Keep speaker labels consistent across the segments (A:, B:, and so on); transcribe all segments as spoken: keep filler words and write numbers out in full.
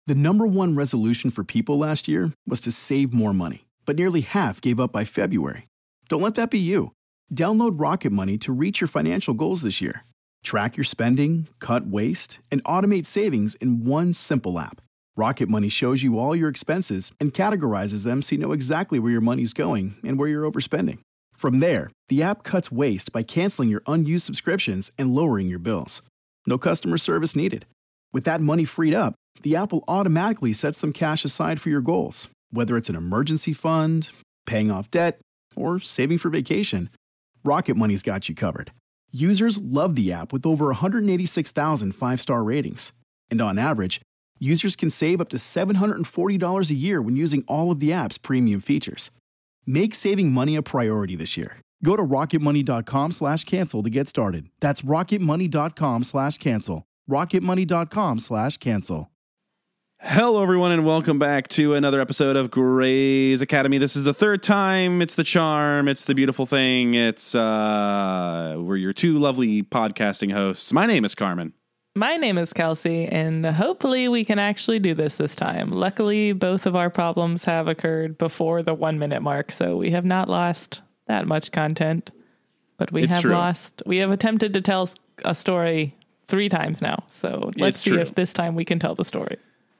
A: The number one resolution for people last year was to save more money, but nearly half gave up by February. Don't let that be you. Download Rocket Money to reach your financial goals this year. Track your spending, cut waste, and automate savings in one simple app. Rocket Money shows you all your expenses and categorizes them so you know exactly where your money's going and where you're overspending. From there, the app cuts waste by canceling your unused subscriptions and lowering your bills. No customer service needed. With that money freed up, the app will automatically set some cash aside for your goals, whether it's an emergency fund, paying off debt, or saving for vacation. Rocket Money's got you covered. Users love the app with over one hundred eighty-six thousand five-star ratings. And on average, users can save up to seven hundred forty dollars a year when using all of the app's premium features. Make saving money a priority this year. Go to rocketmoney.com slash cancel to get started. That's rocketmoney.com slash cancel. rocketmoney.com slash cancel.
B: Hello, everyone, and welcome back to another episode of Grey's Academy. This is the third time. It's the charm. It's the beautiful thing. It's, uh, we're your two lovely podcasting hosts. My name is Carmen.
C: My name is Kelsey, and hopefully we can actually do this this time. Luckily, both of our problems have occurred before the one minute mark, so we have not lost that much content, but we
B: it's
C: have
B: true.
C: lost, we have attempted to tell a story three times now. So let's
B: It's
C: see
B: true.
C: if this time we can tell the story.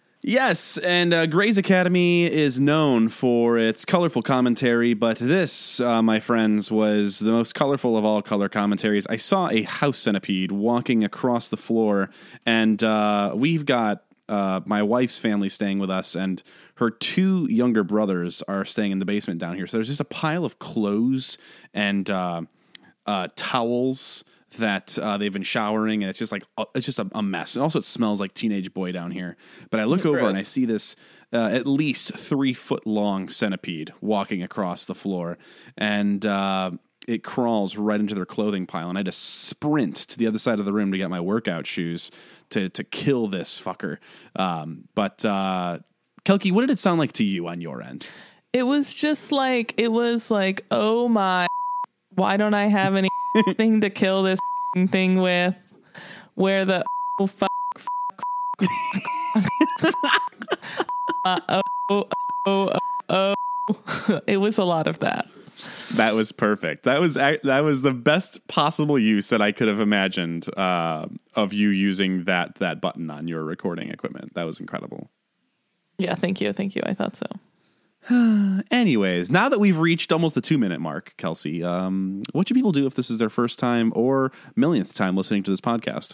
B: Yes, and uh, Grey's Academy is known for its colorful commentary, but this, uh, my friends, was the most colorful of all color commentaries. I saw a house centipede walking across the floor, and uh, we've got uh, my wife's family staying with us, and her two younger brothers are staying in the basement down here. So there's just a pile of clothes and uh, uh, towels that uh, they've been showering, and it's just like uh, it's just a, a mess. And also, it smells like teenage boy down here. But I look over
C: Gross.
B: and I see this uh, at least three foot long centipede walking across the floor, and uh, it crawls right into their clothing pile. And I had to sprint to the other side of the room to get my workout shoes to to kill this fucker. Um, but uh, Kelky, what did it sound like to you on your end?
C: It was just like, it was like, oh my, why don't I have anything to kill this thing with? Where the oh, fuck, fuck, fuck. uh, oh, oh, oh, oh, oh. It was a lot of that.
B: That was perfect. That was that was the best possible use that I could have imagined uh, of you using that that button on your recording equipment. That was incredible.
C: Yeah, thank you, thank you. I thought so.
B: Anyways, now that we've reached almost the two minute mark, Kelsey, um, what should people do if this is their first time or millionth time listening to this podcast?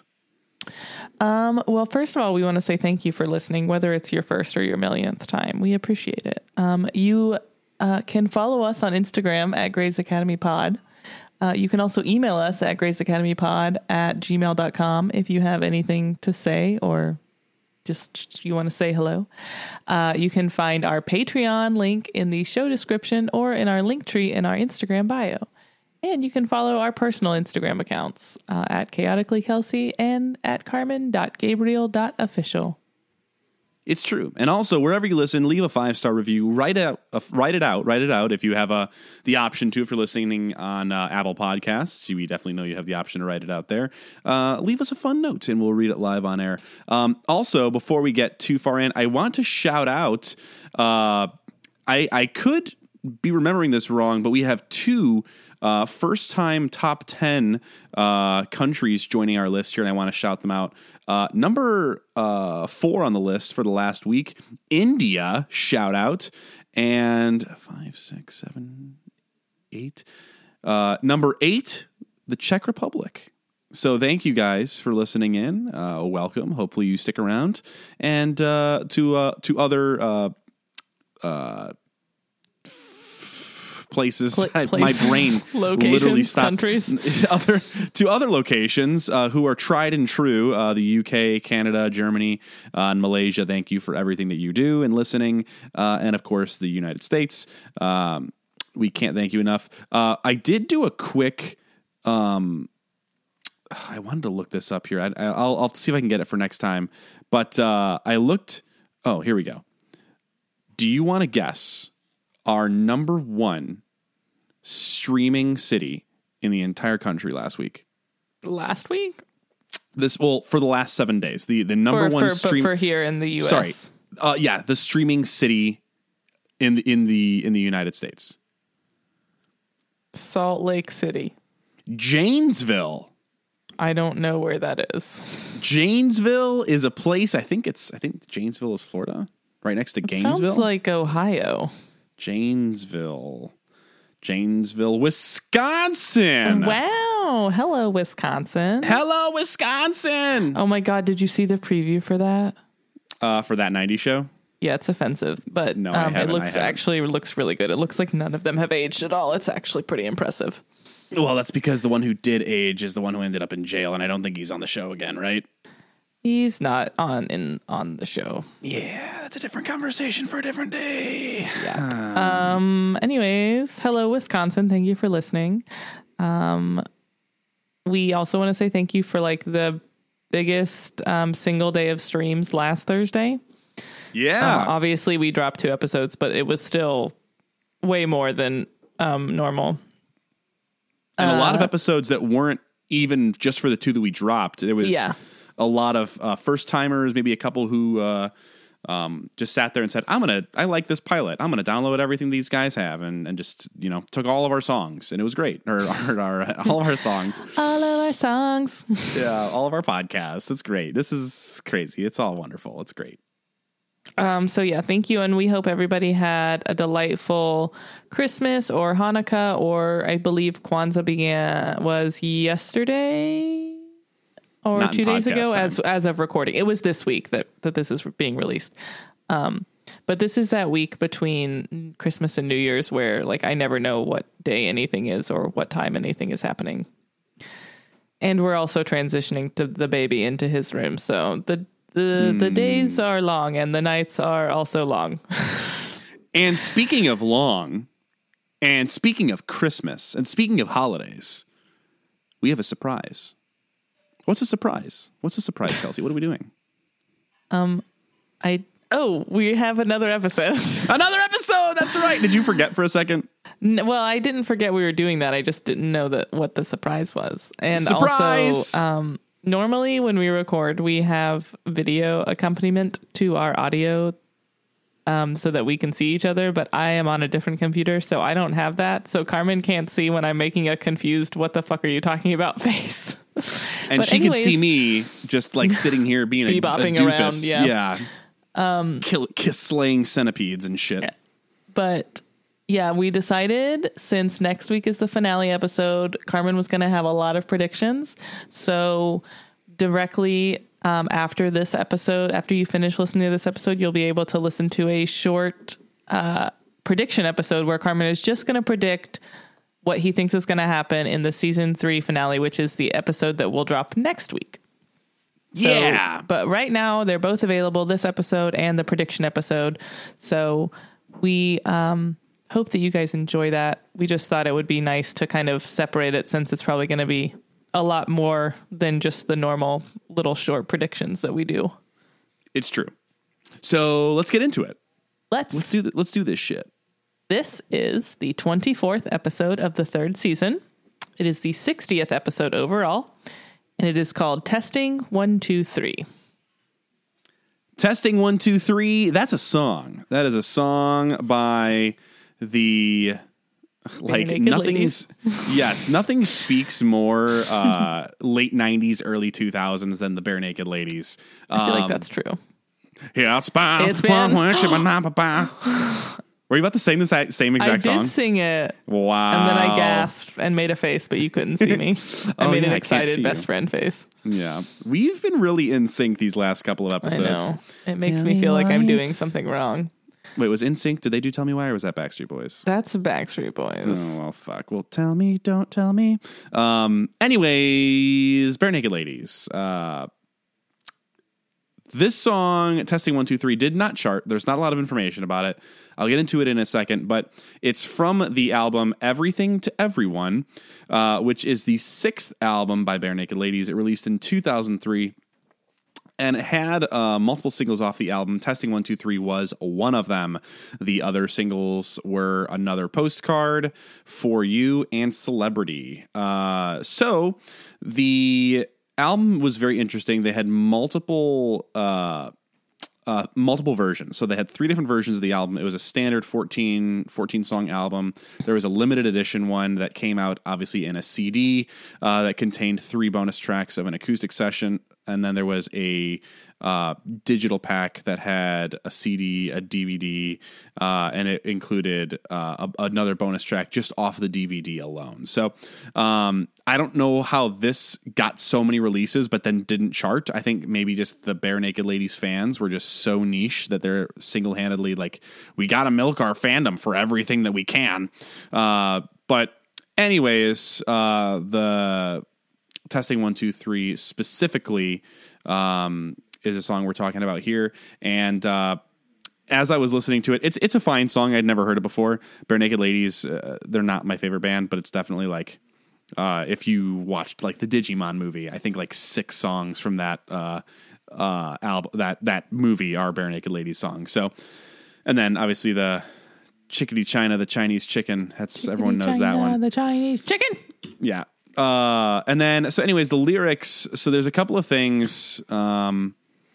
C: Um, well, first of all, we want to say thank you for listening, whether it's your first or your millionth time. We appreciate it. Um, you uh, can follow us on Instagram at Grey's Academy Pod. Uh, you can also email us at Grey's Academy Pod at gmail dot com if you have anything to say or just you want to say hello. Uh, you can find our Patreon link in the show description or in our link tree in our Instagram bio. And you can follow our personal Instagram accounts uh, at Chaotically Kelsey and at carmen dot gabriel dot official.
B: It's true. And also, wherever you listen, leave a five-star review. Write out, uh, write it out. Write it out if you have uh, the option to. If you're listening on uh, Apple Podcasts, we definitely know you have the option to write it out there. Uh, leave us a fun note, and we'll read it live on air. Um, also, before we get too far in, I want to shout out, uh, I, I could be remembering this wrong, but we have two uh, first-time top ten uh, countries joining our list here, and I want to shout them out. Uh, number uh, four on the list for the last week, India, shout out, and five, six, seven, eight. Uh, number eight, the Czech Republic. So thank you guys for listening in. Uh, welcome. Hopefully you stick around. And uh, to uh, to other uh, uh, places,
C: Pla-
B: I,
C: places,
B: my brain
C: locations,
B: literally stopped.
C: countries.
B: other to other locations uh, who are tried and true, uh, the U K, Canada, Germany, uh, and Malaysia. Thank you for everything that you do and listening, uh, and of course the United States. Um, we can't thank you enough. Uh, I did do a quick. Um, I wanted to look this up here. I, I'll, I'll see if I can get it for next time. But uh, I looked. Oh, here we go. Do you want to guess our number one streaming city in the entire country last week?
C: Last week?
B: This well for the last seven days. The the number
C: for,
B: one
C: for,
B: stream
C: for here in the U S.
B: Sorry, Uh, yeah, the streaming city in the, in the in the United States.
C: Salt Lake City.
B: Janesville.
C: I don't know where that is.
B: Janesville is a place. I think it's. I think Janesville is Florida, right next to
C: It
B: Gainesville.
C: sounds like Ohio.
B: Janesville, Janesville, Wisconsin.
C: Wow. Hello, Wisconsin.
B: Hello, Wisconsin.
C: Oh my God. Did you see the preview for that?
B: Uh, for that nineties show.
C: Yeah, it's offensive, but
B: No, I
C: um, it
B: haven't,
C: looks
B: I haven't.
C: actually looks really good. It looks like none of them have aged at all. It's actually pretty impressive.
B: Well, that's because the one who did age is the one who ended up in jail, and I don't think he's on the show again, right?
C: He's not on in on the show.
B: Yeah, that's a different conversation for a different day.
C: Yeah. Um. Anyways, hello, Wisconsin. Thank you for listening. Um. We also want to say thank you for like the biggest um, single day of streams last Thursday.
B: Yeah.
C: Um, obviously, we dropped two episodes, but it was still way more than um, normal.
B: And a lot of
C: Uh,
B: episodes that weren't even just for the two that we dropped. There was
C: Yeah.
B: a lot of uh, first timers, maybe a couple who uh, um, just sat there and said, I'm going to, I like this pilot. I'm going to download everything these guys have and, and just, you know, took all of our songs and it was great. Or, or, or all of our songs.
C: All of our songs.
B: Yeah. All of our podcasts. It's great. This is crazy. It's all wonderful. It's great.
C: Um, so yeah, thank you. And we hope everybody had a delightful Christmas or Hanukkah, or I believe Kwanzaa began was yesterday or
B: Not in
C: two days
B: podcast
C: ago
B: time.
C: as, as of recording. It was this week that, that this is being released. Um, but this is that week between Christmas and New Year's where like, I never know what day anything is or what time anything is happening. And we're also transitioning to the baby into his room. So the, The the days are long and the nights are also long.
B: And speaking of long, and speaking of Christmas, and speaking of holidays, we have a surprise. What's a surprise? What's a surprise, Kelsey? What are we doing?
C: Um, I oh, we have another episode.
B: Another episode. That's right. Did you forget for a second?
C: N- well, I didn't forget we were doing that. I just didn't know that what the surprise was. And
B: Surprise!
C: also, um, normally when we record, we have video accompaniment to our audio. Um, so that we can see each other, but I am on a different computer, so I don't have that. So Carmen can't see when I'm making a confused "what the fuck are you talking about" face.
B: And
C: But
B: she
C: anyways,
B: can see me just like sitting here being a, a
C: Bebopping
B: doofus.
C: around, yeah.
B: yeah. Um, Kill, kiss slaying centipedes and shit.
C: Yeah. But yeah, we decided since next week is the finale episode, Carmen was going to have a lot of predictions. So directly um, after this episode, after you finish listening to this episode, you'll be able to listen to a short uh, prediction episode where Carmen is just going to predict what he thinks is going to happen in the season three finale, which is the episode that will drop next week. So,
B: Yeah.
C: but right now they're both available, this episode and the prediction episode. So we um, hope that you guys enjoy that. We just thought it would be nice to kind of separate it since it's probably going to be a lot more than just the normal little short predictions that we do.
B: It's true. So let's get into it.
C: Let's,
B: Let's do th- let's do this shit.
C: This is the twenty-fourth episode of the third season. It is the sixtieth episode overall, and it is called Testing one two three.
B: Testing one, two, three. That's a song. That is a song by the like
C: Naked
B: nothing's. Yes, nothing speaks more uh, late nineties, early two thousands than the Bare Naked Ladies.
C: I feel like
B: Um,
C: that's true.
B: Yeah, it's been.
C: It's been-
B: Were you about to sing the sa- same
C: I
B: exact
C: did
B: song?
C: sing it,
B: Wow.
C: and then I gasped and made a face, but you couldn't see me. I
B: Oh,
C: made
B: yeah,
C: an
B: I can't see
C: excited
B: you.
C: best friend face.
B: Yeah, we've been really in sync these last couple of
C: I
B: episodes.
C: know. It makes
B: Tell
C: me
B: me
C: feel like I'm
B: why.
C: doing something wrong.
B: Wait, was In Sync? Did they do Tell Me Why, or was that Backstreet Boys?
C: That's Backstreet Boys.
B: Oh, well, fuck. Well, tell me, don't tell me. Um, anyways, Bare Naked Ladies. Uh, this song, Testing one two three, did not chart. There's not a lot of information about it. I'll get into it in a second, but it's from the album Everything to Everyone, uh, which is the sixth album by Bare Naked Ladies. It released in two thousand three. And it had uh, multiple singles off the album. Testing one two three was one of them. The other singles were Another Postcard, For You, and Celebrity. Uh, so the album was very interesting. They had multiple uh, uh, multiple versions. So they had three different versions of the album. It was a standard fourteen, fourteen song album. There was a limited edition one that came out obviously in a C D uh, that contained three bonus tracks of an acoustic session. And then there was a uh, digital pack that had a C D, a D V D, uh, and it included uh, a, another bonus track just off the D V D alone. So um, I don't know how this got so many releases, but then didn't chart. I think maybe just the Bare Naked Ladies fans were just so niche that they're single-handedly like, we got to milk our fandom for everything that we can. Uh, but anyways, uh, the Testing One, Two, Three specifically um, is a song we're talking about here. And uh, as I was listening to it, it's it's a fine song. I'd never heard it before. Bare Naked Ladies, uh, they're not my favorite band, but it's definitely like, uh, if you watched like the Digimon movie, I think like six songs from that uh, uh, album, that that movie are Bare Naked Ladies songs. So, and then obviously the Chickadee China, the Chinese chicken. That's Chickadee everyone knows China, that one.
C: The Chinese chicken.
B: Yeah. Uh, and then, so anyways, the lyrics, so there's a couple of things, um,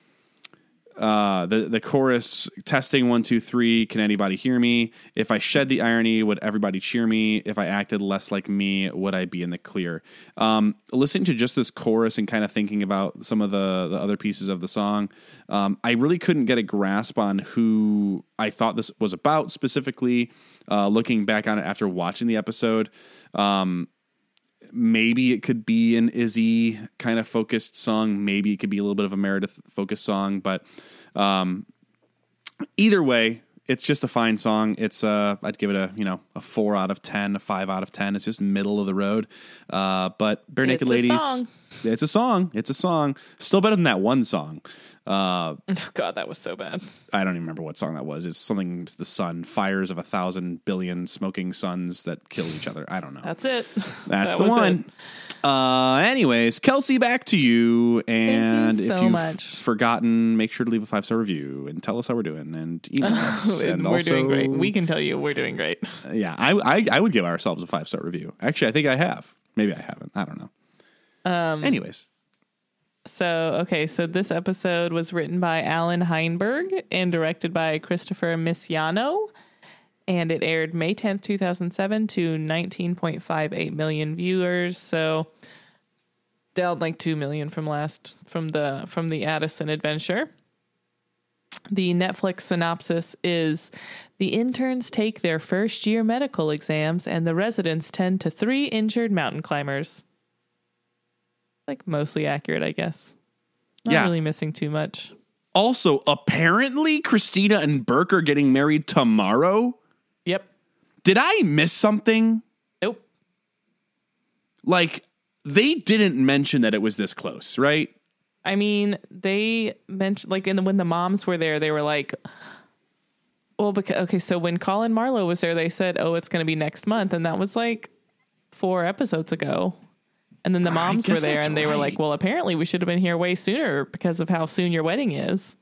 B: uh, the, the chorus, testing one, two, three, can anybody hear me? If I shed the irony, would everybody cheer me? If I acted less like me, would I be in the clear? Um, listening to just this chorus and kind of thinking about some of the, the other pieces of the song, um, I really couldn't get a grasp on who I thought this was about specifically, uh, looking back on it after watching the episode. Um, Maybe it could be an Izzy kind of focused song. Maybe it could be a little bit of a Meredith focused song. But um, either way, it's just a fine song. It's uh, I'd give it a you know a four out of ten, a five out of ten. It's just middle of the road. Uh, but Bare Naked
C: it's
B: Ladies,
C: a song.
B: it's a song. It's a song. Still better than that one song. Uh,
C: oh God, that was so bad.
B: I don't even remember what song that was. It's something, the sun, fires of a thousand billion smoking suns that kill each other. I don't know.
C: That's it.
B: That's
C: that
B: the one. It. Uh, anyways, Kelsey, back to you. And
C: Thank you
B: if
C: so
B: you've
C: much.
B: forgotten, make sure to leave a five star review and tell us how we're doing and email us. and
C: we're
B: also,
C: doing great. We can tell you we're doing great.
B: Yeah, I, I I would give ourselves a five star review. Actually, I think I have. Maybe I haven't. I don't know. Um. Anyways.
C: So, okay, so this episode was written by Alan Heinberg and directed by Christopher Missiano, and it aired May tenth, two thousand seven to nineteen point five eight million viewers, so down like two million from last, from the, from the Addison adventure. The Netflix synopsis is, the interns take their first year medical exams and the residents tend to three injured mountain climbers. Like mostly accurate, I guess. Not
B: yeah.
C: really missing too much.
B: Also, apparently Christina and Burke are getting married tomorrow.
C: Yep.
B: Did I miss something?
C: Nope.
B: Like, they didn't mention that it was this close, right?
C: I mean, they mentioned, like, in the, when the moms were there, they were like, well, because, okay, so when Colin Marlowe was there, they said, oh, it's going to be next month. And that was like four episodes ago. And then the moms were there and they right. were like, well, apparently we should have been here way sooner because of how soon your wedding is.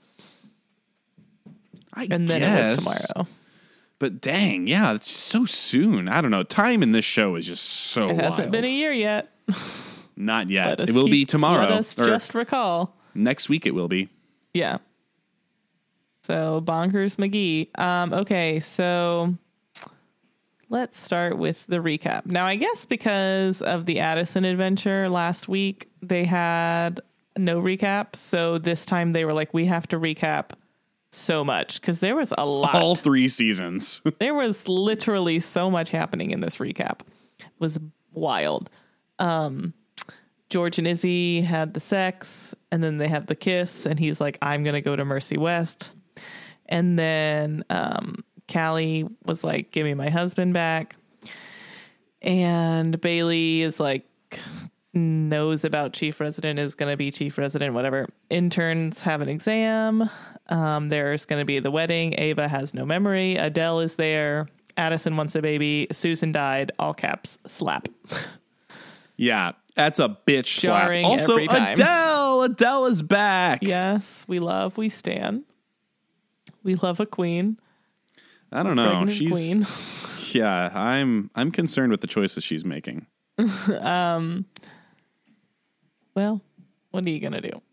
B: I
C: and then
B: guess.
C: It was tomorrow.
B: But dang, yeah, it's so soon. I don't know. Time in this show is just so
C: It hasn't
B: wild.
C: been a year yet.
B: Not yet. It
C: keep,
B: will be tomorrow.
C: Let us just recall.
B: Next week it will be.
C: Yeah. So, Bonkers McGee. Um, okay, so let's start with the recap. Now, I guess because of the Addison adventure last week, they had no recap. So this time they were like, we have to recap so much because there was a lot.
B: All three seasons.
C: There was literally so much happening in this recap. It was wild. Um, George and Izzy had the sex and then they had the kiss and he's like, I'm going to go to Mercy West. And then, um, Callie was like, give me my husband back. And Bailey is like, knows about chief resident, is going to be chief resident, whatever. Interns have an exam. Um, there's going to be the wedding. Ava has no memory. Adele is there. Addison wants a baby. Susan died. All caps. Slap.
B: Yeah, that's a bitch
C: Jarring
B: slap. Also,
C: every time.
B: Adele. Adele is back.
C: Yes, we love, we stan. We love a queen.
B: I don't know.
C: Pregnant
B: She's
C: queen.
B: Yeah, I'm I'm concerned with the choices she's making.
C: um well, what are you gonna do?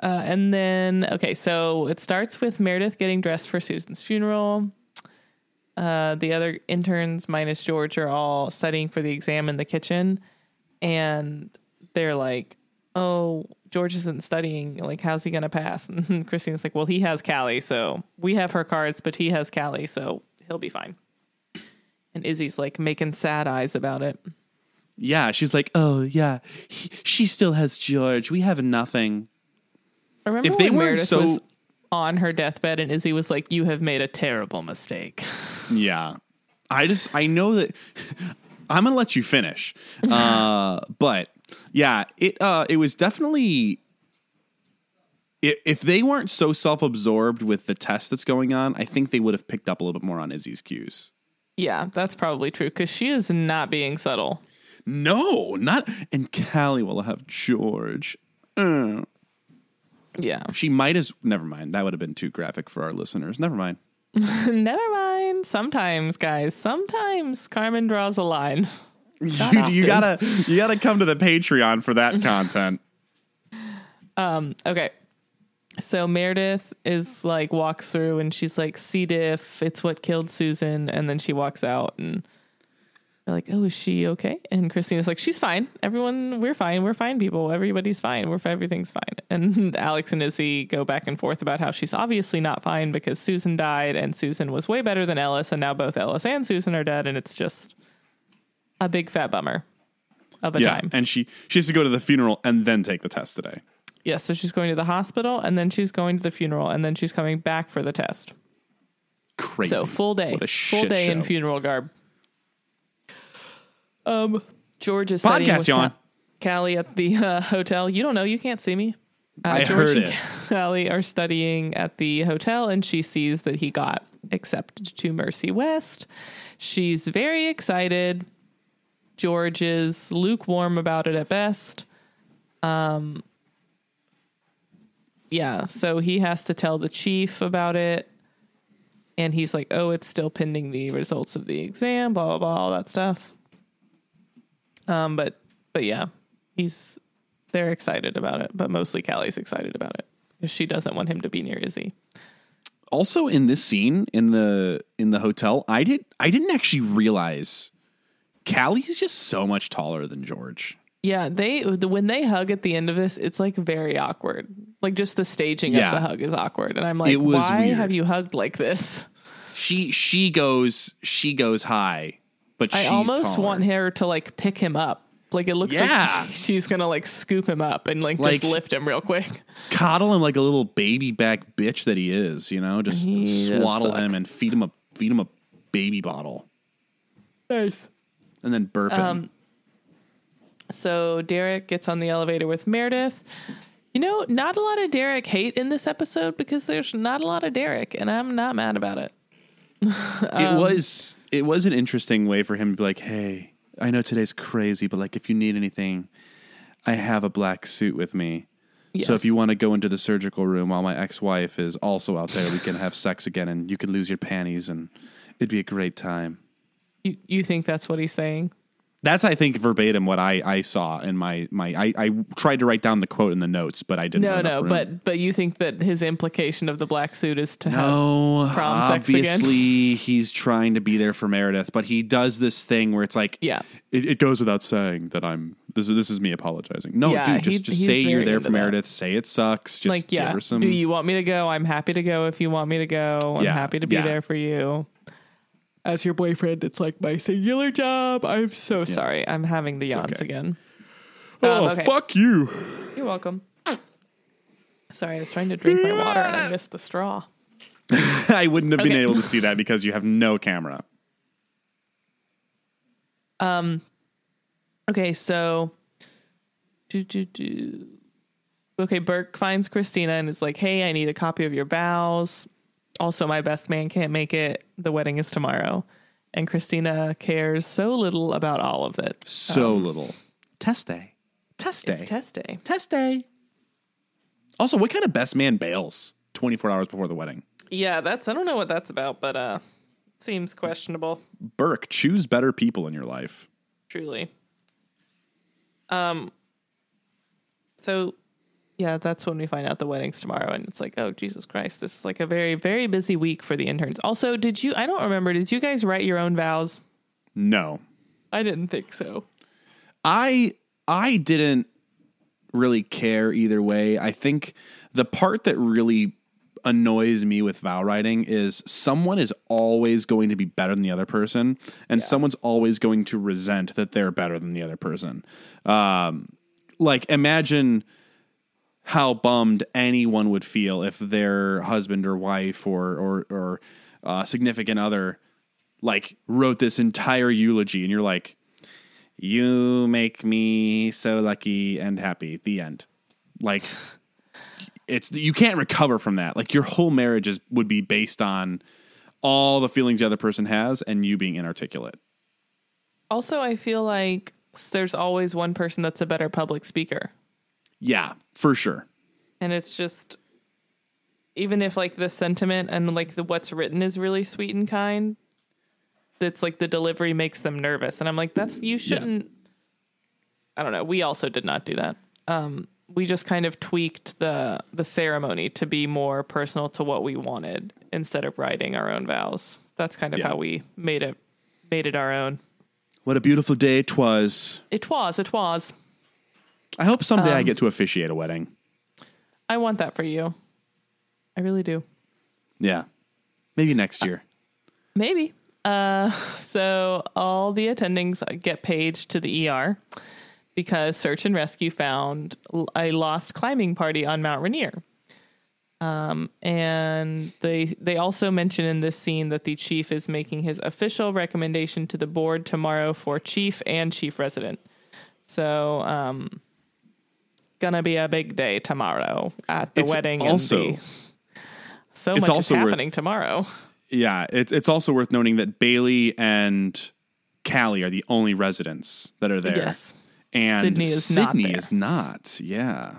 C: Uh, and then, okay, so it starts with Meredith getting dressed for Susan's funeral. Uh, the other interns minus George are all studying for the exam in the kitchen. And they're like, oh, George isn't studying. Like, how's he going to pass? And Christina's like, well, he has Callie. So we have her cards, but he has Callie. So he'll be fine. And Izzy's like making sad eyes about it.
B: Yeah, she's like, oh, yeah, he, she still has George. We have nothing.
C: Remember
B: if they
C: when
B: weren't
C: Meredith
B: so
C: was on her deathbed and Izzy was like, you have made a terrible mistake.
B: Yeah, I just I know that I'm gonna let you finish, uh, but yeah, it uh, it was definitely if, if they weren't so self-absorbed with the test that's going on, I think they would have picked up a little bit more on Izzy's cues.
C: Yeah, that's probably true because she is not being subtle.
B: No, not and Callie will have George. Uh.
C: Yeah.
B: She might as... Never mind. That would have been too graphic for our listeners. Never mind.
C: Never mind. Sometimes, guys. Sometimes Carmen draws a line.
B: you, you gotta you gotta come to the Patreon for that content.
C: Um. Okay. So Meredith is like walks through and she's like, C. diff, it's what killed Susan. And then she walks out and they're like, oh, is she okay? And Christina's like, she's fine. Everyone, we're fine. We're fine people. Everybody's fine. We're everything's fine. And Alex and Izzy go back and forth about how she's obviously not fine because Susan died and Susan was way better than Ellis. And now both Ellis and Susan are dead. And it's just a big fat bummer of a
B: yeah,
C: time.
B: And she, she has to go to the funeral and then take the test today.
C: Yes. Yeah, so she's going to the hospital and then she's going to the funeral and then she's coming back for the test.
B: Crazy.
C: So full day.
B: What a
C: full
B: shit
C: day
B: show.
C: in funeral garb. Um, George is studying
B: Podcast,
C: with
B: John.
C: Ca- Callie at the uh, hotel. You don't know. You can't see me. Uh,
B: I
C: George
B: heard
C: and
B: it.
C: Callie are studying at the hotel, and she sees that he got accepted to Mercy West. She's very excited. George is lukewarm about it at best. Um, yeah, so he has to tell the chief about it. And he's like, oh, it's still pending the results of the exam, blah, blah, blah, all that stuff. Um, but, but yeah, he's, they're excited about it, but mostly Callie's excited about it because she doesn't want him to be near Izzy.
B: Also in this scene in the, in the hotel, I did, I didn't actually realize Callie's just so much taller than George.
C: Yeah. They, the, when they hug at the end of this, it's like very awkward. Like just the staging
B: Yeah.
C: of the hug is awkward. And I'm like,
B: It was
C: why
B: weird.
C: have you hugged like this?
B: She, she goes, she goes high, but
C: I
B: she's
C: almost
B: taller.
C: want her to like pick him up. Like it looks
B: Yeah.
C: like she's going to like scoop him up and like,
B: Like-
C: just lift him real quick.
B: Coddle him like a little baby back bitch that he is, you know, just
C: He does
B: swaddle
C: suck.
B: him and feed him a, feed him a baby bottle
C: Nice.
B: and then burp him.
C: Um, So Derek gets on the elevator with Meredith. You know, not a lot of Derek hate in this episode because there's not a lot of Derek, and I'm not mad about it.
B: it was, it was an interesting way for him to be like, hey, I know today's crazy, but like if you need anything, I have a black suit with me. So
C: Yeah.
B: if you want to go into the surgical room while my ex-wife is also out there, we can have sex again and you can lose your panties and it'd be a great time.
C: You you think that's what he's saying?
B: That's, I think, verbatim what I, I saw in my, my I, I tried to write down the quote in the notes, but I didn't.
C: No,
B: have enough
C: no,
B: room.
C: but but you think that his implication of the black suit is to
B: No,
C: have prom sex again?
B: obviously he's trying to be there for Meredith, but he does this thing where it's like,
C: Yeah.
B: it, it goes without saying that I'm this is this is me apologizing. No,
C: Yeah,
B: dude, just
C: he-
B: just
C: he's
B: say you're
C: very
B: there
C: into
B: for
C: that.
B: Meredith. Say it sucks. Just
C: Like, yeah,
B: give her some.
C: do you want me to go? I'm happy to go if you want me to go. I'm
B: Yeah,
C: happy to be
B: yeah.
C: there for you. As your boyfriend, it's like my singular job. I'm so sorry. I'm having the yawns
B: okay.
C: again.
B: oh,
C: Um, okay.
B: fuck you!
C: You're welcome. Sorry, I was trying to drink my water and I missed the straw.
B: I wouldn't have been
C: Okay.
B: able to see that because you have no camera.
C: Okay, so do, do, do. Okay, Burke finds Christina and is like, hey, I need a copy of your vows. Also, my best man can't make it. The wedding is tomorrow. And Christina cares so little about all of it.
B: So little. Test day. Test day.
C: It's test day.
B: Test day. Also, what kind of best man bails twenty-four hours before the wedding?
C: Yeah, that's, I don't know what that's about, but uh, it seems questionable.
B: Burke, choose better people in your life.
C: Truly. Um. So, Yeah, that's when we find out the wedding's tomorrow. And it's like, oh, Jesus Christ. This is like a very, very busy week for the interns. Also, did you, I don't remember, did you guys write your own vows?
B: No.
C: I didn't think so.
B: I I didn't really care either way. I think the part that really annoys me with vow writing is someone is always going to be better than the other person, and yeah. someone's always going to resent that they're better than the other person. Um, like, imagine how bummed anyone would feel if their husband or wife or or, or uh, significant other like wrote this entire eulogy, and you're like, you make me so lucky and happy. The end. Like, it's you can't recover from that. Like, your whole marriage is would be based on all the feelings the other person has and you being inarticulate.
C: Also, I feel like there's always one person that's a better public speaker.
B: Yeah, for sure.
C: And it's just, even if like the sentiment and like the what's written is really sweet and kind, it's like the delivery makes them nervous. And I'm like, that's, you shouldn't, yeah. I don't know. We also did not do that. Um, we just kind of tweaked the, the ceremony to be more personal to what we wanted instead of writing our own vows. That's kind of yeah. how we made it, made it our own.
B: What a beautiful day 'twas.
C: It was, it was.
B: I hope someday
C: um,
B: I get to officiate a wedding.
C: I want that for you. I really do.
B: Yeah. Maybe next year.
C: Uh, maybe. Uh, so all the attendings get paged to the E R because search and rescue found a lost climbing party on Mount Rainier. Um, and they they also mention in this scene that the chief is making his official recommendation to the board tomorrow for chief and chief resident. So, um, gonna be a big day tomorrow at the
B: it's
C: wedding.
B: Also,
C: and the, so
B: it's
C: much
B: also
C: is happening
B: worth,
C: tomorrow.
B: Yeah, it's it's also worth noting that Bailey and Callie are the only residents that are there.
C: Yes,
B: and
C: Sydney is
B: Sydney
C: not.
B: Is not. Yeah.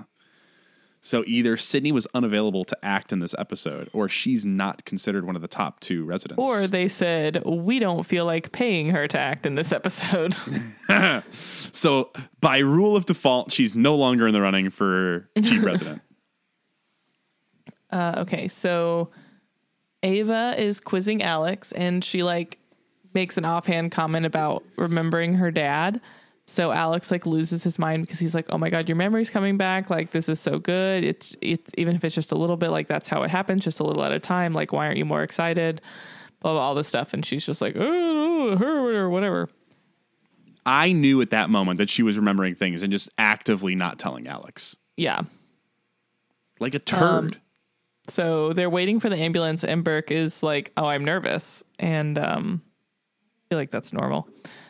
B: So either Sydney was unavailable to act in this episode, or she's not considered one of the top two residents.
C: Or they said, we don't feel like paying her to act in this episode.
B: So by rule of default, she's no longer in the running for chief resident.
C: Uh, okay, so Ava is quizzing Alex, and she like makes an offhand comment about remembering her dad. So Alex like loses his mind because he's like, oh my God, your memory's coming back. Like, this is so good. It's, it's even if it's just a little bit, like that's how it happens, just a little at a time. Like, why aren't you more excited? Blah, blah, all this stuff. And she's just like, oh, her or whatever.
B: I knew at that moment that she was remembering things and just actively not telling Alex.
C: Yeah.
B: Like a turd.
C: Um, so they're waiting for the ambulance, and Burke is like, oh, I'm nervous. And um, I feel like that's normal.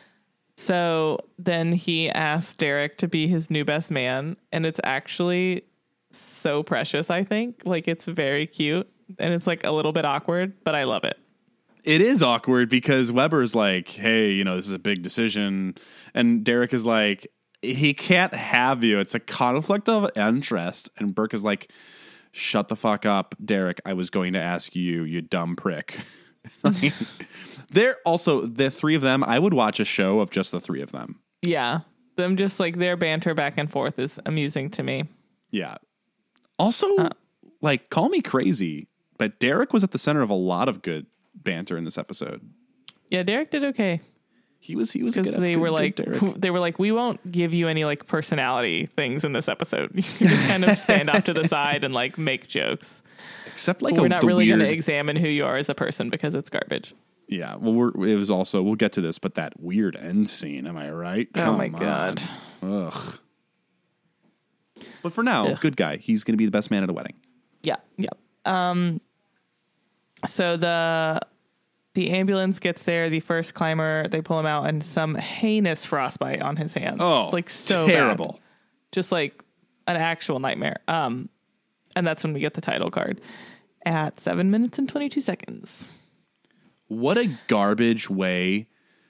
C: So then he asked Derek to be his new best man, and it's actually so precious, I think. Like, it's very cute, and it's like a little bit awkward, but I love it.
B: It is awkward because Weber's like, hey, you know, this is a big decision. And Derek is like, he can't have you. It's a conflict of interest. And Burke is like, shut the fuck up, Derek. I was going to ask you, you dumb prick. They're also, the three of them, I would watch a show of just the three of them.
C: Yeah. Them just like their banter back and forth is amusing to me.
B: Yeah. Also, uh, like, call me crazy, but Derek was at the center of a lot of good banter in this episode.
C: Yeah, Derek did okay.
B: He was, he was
C: because they
B: good,
C: were like,
B: Derek.
C: they were like, we won't give you any like personality things in this episode. You can just kind of stand off to the side and like make jokes.
B: Except like,
C: we're
B: a,
C: not really
B: weird...
C: going to examine who you are as a person because it's garbage.
B: Yeah, well, we're, it was also, we'll get to this, but that weird end scene, am I right? Come
C: oh my on. God.
B: Ugh. But for now,
C: Ugh.
B: good guy. He's going to be the best man at a wedding.
C: Yeah, yeah. Um. So the the ambulance gets there. The first climber, they pull him out, and some heinous frostbite on his hands.
B: Oh,
C: it's like so
B: terrible.
C: Bad. Just like an actual nightmare. Um, and that's when we get the title card at seven minutes and twenty-two seconds.
B: What a garbage way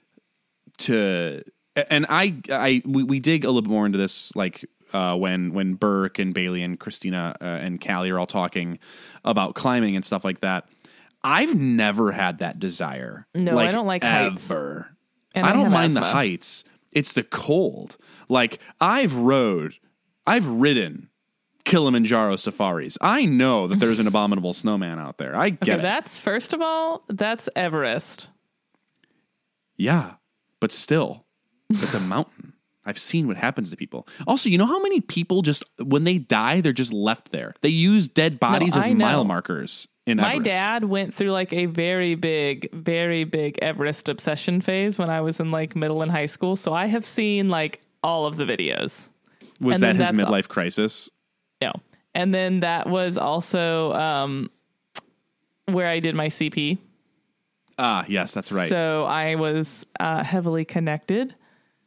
B: to, and I, I, we, we dig a little bit more into this, like uh, when when Burke and Bailey and Christina uh, and Callie are all talking about climbing and stuff like that. I've never had that desire.
C: No,
B: like,
C: I don't like
B: ever.
C: heights.
B: And I, I don't mind asthma. The heights. It's the cold. Like I've rode, I've ridden Kilimanjaro safaris. I know that there's an abominable snowman out there. I get
C: okay,
B: it.
C: That's, first of all, that's Everest.
B: Yeah, but still, it's a mountain. I've seen what happens to people. Also, you know how many people just, when they die, they're just left there? They use dead bodies
C: No,
B: as
C: I know.
B: mile markers in
C: My
B: Everest.
C: dad went through like a very big, very big Everest obsession phase when I was in like middle and high school. So I have seen like all of the videos.
B: Was
C: And
B: that
C: then
B: his
C: that's-
B: midlife crisis?
C: No. And then that was also um, where I did my C P.
B: Ah, yes, that's right.
C: So I was uh, heavily connected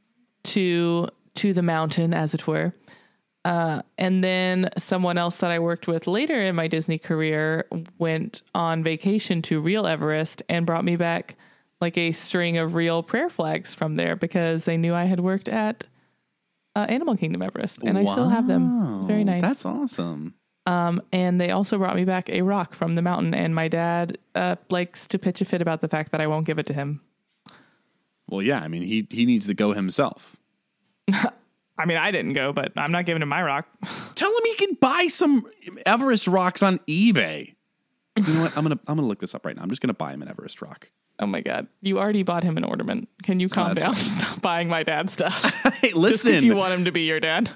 C: to to the mountain, as it were. Uh, and then someone else that I worked with later in my Disney career went on vacation to real Everest and brought me back like a string of real prayer flags from there because they knew I had worked at uh, Animal Kingdom Everest, and I still have them. It's very nice.
B: That's awesome.
C: Um, and they also brought me back a rock from the mountain, and my dad uh, likes to pitch a fit about the fact that I won't give it to him.
B: Well, yeah, I mean, he he needs to go himself.
C: I mean, I didn't go, but I'm not giving him my rock.
B: Tell him he can buy some Everest rocks on eBay. You know what? I'm gonna I'm gonna look this up right now. I'm just gonna buy him an Everest rock.
C: Oh my God. You already bought him an ornament. Can you calm
B: that's
C: down?
B: right.
C: Stop buying my dad stuff.
B: Hey,
C: Just
B: listen.
C: because you want him to be your dad.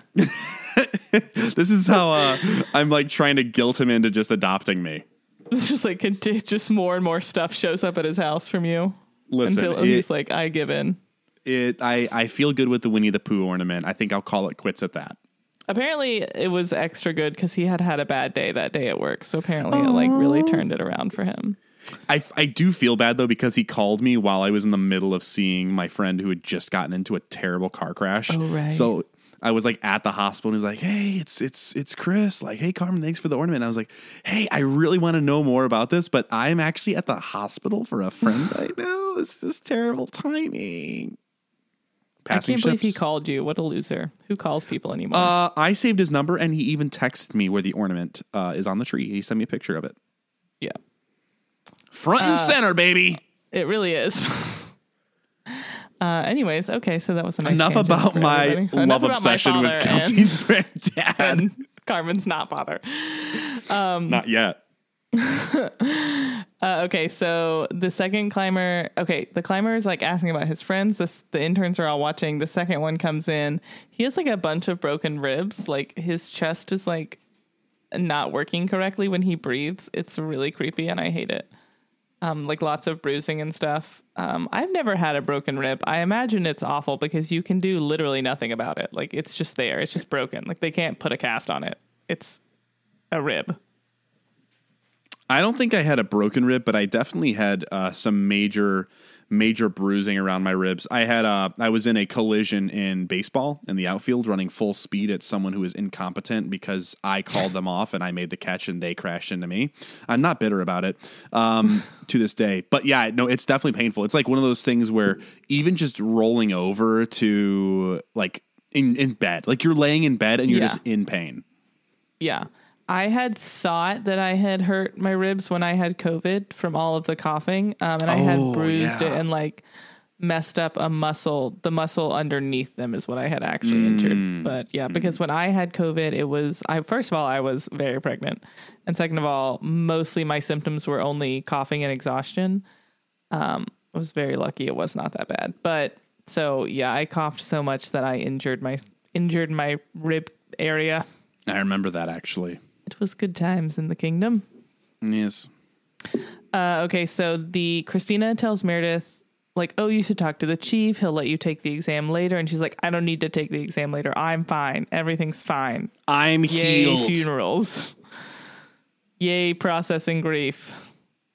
B: This is how uh, I'm like trying to guilt him into just adopting me.
C: It's just like, conti- just more and more stuff shows up at his house from you.
B: Listen,
C: Until
B: it-
C: he's like, I give in.
B: It I, I feel good with the Winnie the Pooh ornament. I think I'll call it quits at that.
C: Apparently it was extra good because he had had a bad day that day at work. So apparently it like really turned it around for him.
B: I, I do feel bad though because he called me while I was in the middle of seeing my friend who had just gotten into a terrible car crash.
C: Oh, right.
B: So I was like at the hospital and he's like, "Hey, it's it's it's Chris. Like, hey Carmen, thanks for the ornament." And I was like, "Hey, I really want to know more about this, but I'm actually at the hospital for a friend I know. This is terrible timing." Passing
C: I can't believe he
B: ships.
C: called you. What a loser. Who calls people anymore?
B: Uh, I saved his number and he even texted me where the ornament uh, is on the tree. He sent me a picture of it.
C: yeah,
B: Front and center, baby.
C: it really is. Uh, anyways, okay, so that was a nice
B: Enough
C: tangent
B: about
C: for
B: my
C: everybody.
B: love
C: Enough about my
B: obsession with
C: father
B: Kelsey's
C: and,
B: dad.
C: and Carmen's not father.
B: Not yet.
C: Uh, okay, so the second climber, okay, the climber is like asking about his friends. This, the interns are all watching. The second one comes in. He has like a bunch of broken ribs. Like his chest is like not working correctly when he breathes. It's really creepy and I hate it. Um, like lots of bruising and stuff. Um, I've never had a broken rib. I imagine it's awful because you can do literally nothing about it. Like it's just there. It's just broken. Like they can't put a cast on it. It's a rib.
B: I don't think I had a broken rib, but I definitely had uh, some major, major bruising around my ribs. I had uh, I was in a collision in baseball in the outfield, running full speed at someone who was incompetent because I called them off and I made the catch and they crashed into me. I'm not bitter about it um, to this day, but yeah, no, it's definitely painful. It's like one of those things where even just rolling over to like in in bed, like you're laying in bed and you're
C: Yeah.
B: just in pain.
C: Yeah. I had thought that I had hurt my ribs when I had COVID from all of the coughing. Um, and I
B: Oh,
C: had bruised
B: yeah.
C: it and like messed up a muscle. The muscle underneath them is what I had actually injured. But yeah, because when I had COVID, it was, I, first of all, I was very pregnant. And second of all, mostly my symptoms were only coughing and exhaustion. Um, I was very lucky. It was not that bad. But so yeah, I coughed so much that I injured my, injured my rib area.
B: I remember that actually.
C: It was good times in the kingdom.
B: Yes.
C: Uh, okay, so the Christina tells Meredith, like, oh, you should talk to the chief. He'll let you take the exam later. And she's like, I don't need to take the exam later. I'm fine. Everything's fine.
B: I'm
C: Yay,
B: healed.
C: funerals. Yay, processing grief.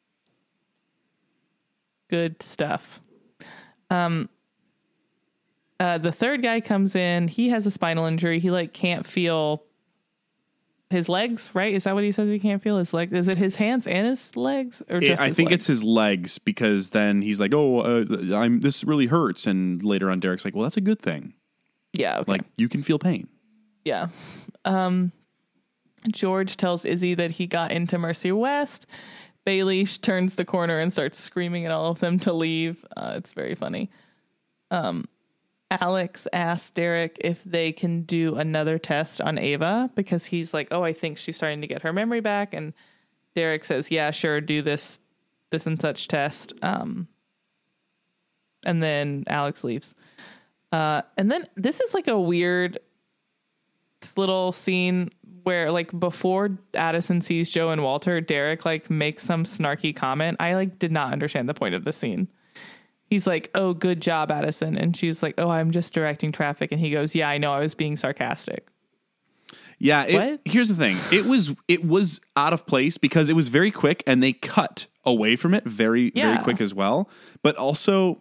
C: Good stuff. Um, uh, the third guy comes in. He has a spinal injury. He like can't feel his legs, right? Is that what he says? He can't feel his legs. Is it his hands and his legs, or just?
B: I
C: his
B: think
C: legs?
B: it's his legs because then he's like, "Oh, uh, I'm this really hurts," and later on, Derek's like, "Well, that's a good thing.
C: Yeah. Okay.
B: Like you can feel pain."
C: Yeah. Um, George tells Izzy that he got into Mercy West. Bailey sh- turns the corner and starts screaming at all of them to leave. Uh, it's very funny. Um, Alex asks Derek if they can do another test on Ava because he's like, oh, I think she's starting to get her memory back. And Derek says, yeah, sure, do this, this and such test. Um, and then Alex leaves. Uh, and then this is like a weird little scene where like before Addison sees Joe and Walter, Derek like makes some snarky comment. I like did not understand the point of the scene. He's like, oh, good job, Addison. And she's like, oh, I'm just directing traffic. And he goes, yeah, I know, I was being sarcastic.
B: Yeah. It, here's the thing. It was it was out of place because it was very quick and they cut away from it very,
C: yeah.
B: very quick as well. But also,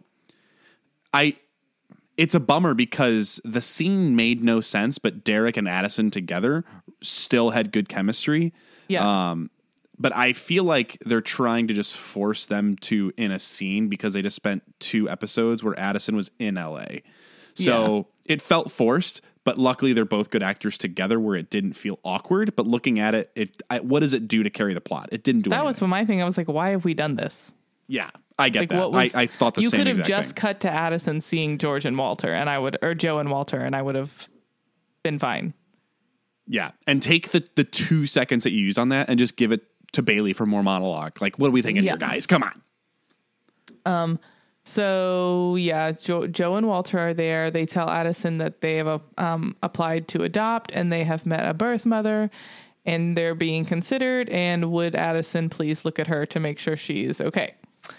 B: I it's a bummer because the scene made no sense, but Derek and Addison together still had good chemistry.
C: Yeah.
B: Um, But I feel like they're trying to just force them to in a scene because they just spent two episodes where Addison was in L A. So yeah. It felt forced, but luckily they're both good actors together where it didn't feel awkward. But looking at it, it I, what does it do to carry the plot? It didn't do
C: that
B: anything.
C: was my thing. I was like, why have we done this?
B: Yeah, I get
C: like,
B: that.
C: What was,
B: I, I thought the
C: you
B: same
C: could have
B: exact
C: just
B: thing.
C: cut to Addison seeing George and Walter, and I would, or Joe and Walter, and I would have been fine.
B: Yeah, and take the the two seconds that you used on that and just give it to Bailey for more monologue. Like, what are we thinking
C: yeah.
B: here, guys? Come on.
C: Um. So yeah, Joe, Joe and Walter are there. They tell Addison that they have a, um applied to adopt and they have met a birth mother, and they're being considered. And would Addison please look at her to make sure she's okay?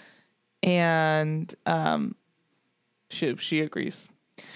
C: And um, she she agrees.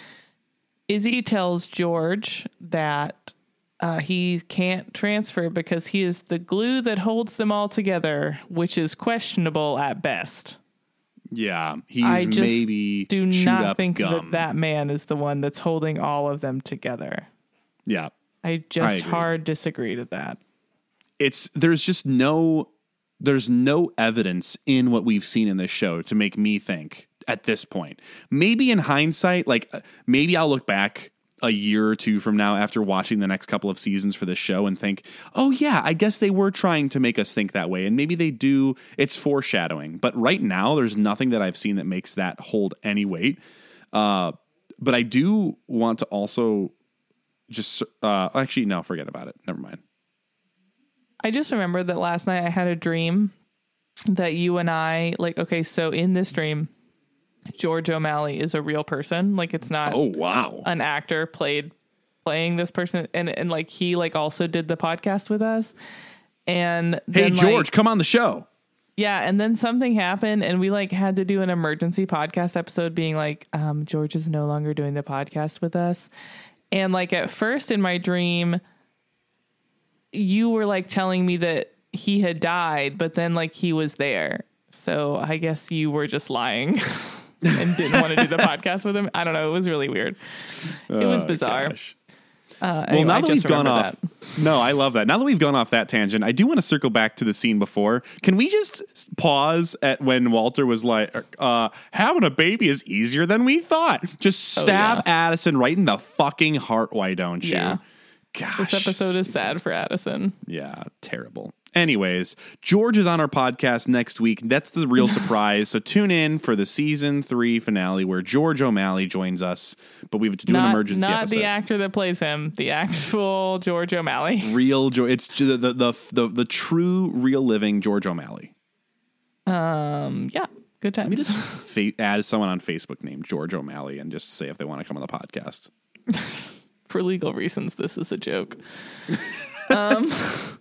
C: Izzy tells George that Uh, he can't transfer because he is the glue that holds them all together, which is questionable at best.
B: Yeah, he's
C: I just
B: maybe
C: do not
B: up
C: think
B: gum.
C: that that man is the one that's holding all of them together.
B: Yeah,
C: I just
B: I agree.
C: hard disagree with that.
B: It's there's just no there's no evidence in what we've seen in this show to make me think at this point. Maybe in hindsight, like maybe I'll look back a year or two from now after watching the next couple of seasons for this show and think, oh yeah, I guess they were trying to make us think that way. And maybe they do. It's foreshadowing. But right now there's nothing that I've seen that makes that hold any weight. Uh, but I do want to also just, uh, actually, no, forget about it. Never mind.
C: I just remembered that last night I had a dream that you and I, like, okay, so in this dream, George O'Malley is a real person. Like, it's not
B: oh wow
C: an actor played playing this person, and and like he like also did the podcast with us. And
B: hey
C: then,
B: George,
C: like,
B: come on the show.
C: Yeah, and then something happened, and we like had to do an emergency podcast episode, being like, um, George is no longer doing the podcast with us. And like at first in my dream, you were like telling me that he had died, but then like he was there. So I guess you were just lying. And didn't want to do the podcast with him. I don't know. It was really weird. It was bizarre.
B: Oh,
C: uh,
B: well,
C: anyway,
B: now that we've gone off,
C: that.
B: no, I love that. Now that we've gone off that tangent, I do want to circle back to the scene before. Can we just pause at when Walter was like, uh, having a baby is easier than we thought. Just stab
C: oh, yeah.
B: Addison right in the fucking heart. Why don't you?
C: Yeah.
B: Gosh.
C: This episode is sad for Addison.
B: Yeah, terrible. Anyways, George is on our podcast next week. That's the real surprise. So tune in for the season three finale where George O'Malley joins us. But we have to do
C: not,
B: an emergency
C: not
B: episode.
C: the actor that plays him, the actual George O'Malley.
B: Real George. It's the the, the the the true, real living George O'Malley.
C: Um. Yeah. Good times.
B: Let me just fa- add someone on Facebook named George O'Malley and just say if they want to come on the podcast.
C: For legal reasons, this is a joke. um.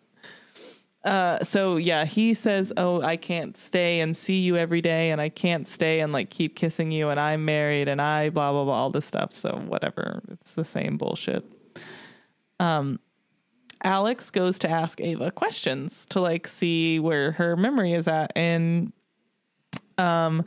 C: Uh, so yeah, he says, oh, I can't stay and see you every day, and I can't stay and like keep kissing you, and I'm married, and I blah, blah, blah, all this stuff. So whatever. It's the same bullshit. Um, Alex goes to ask Ava questions to like see where her memory is at, and, um,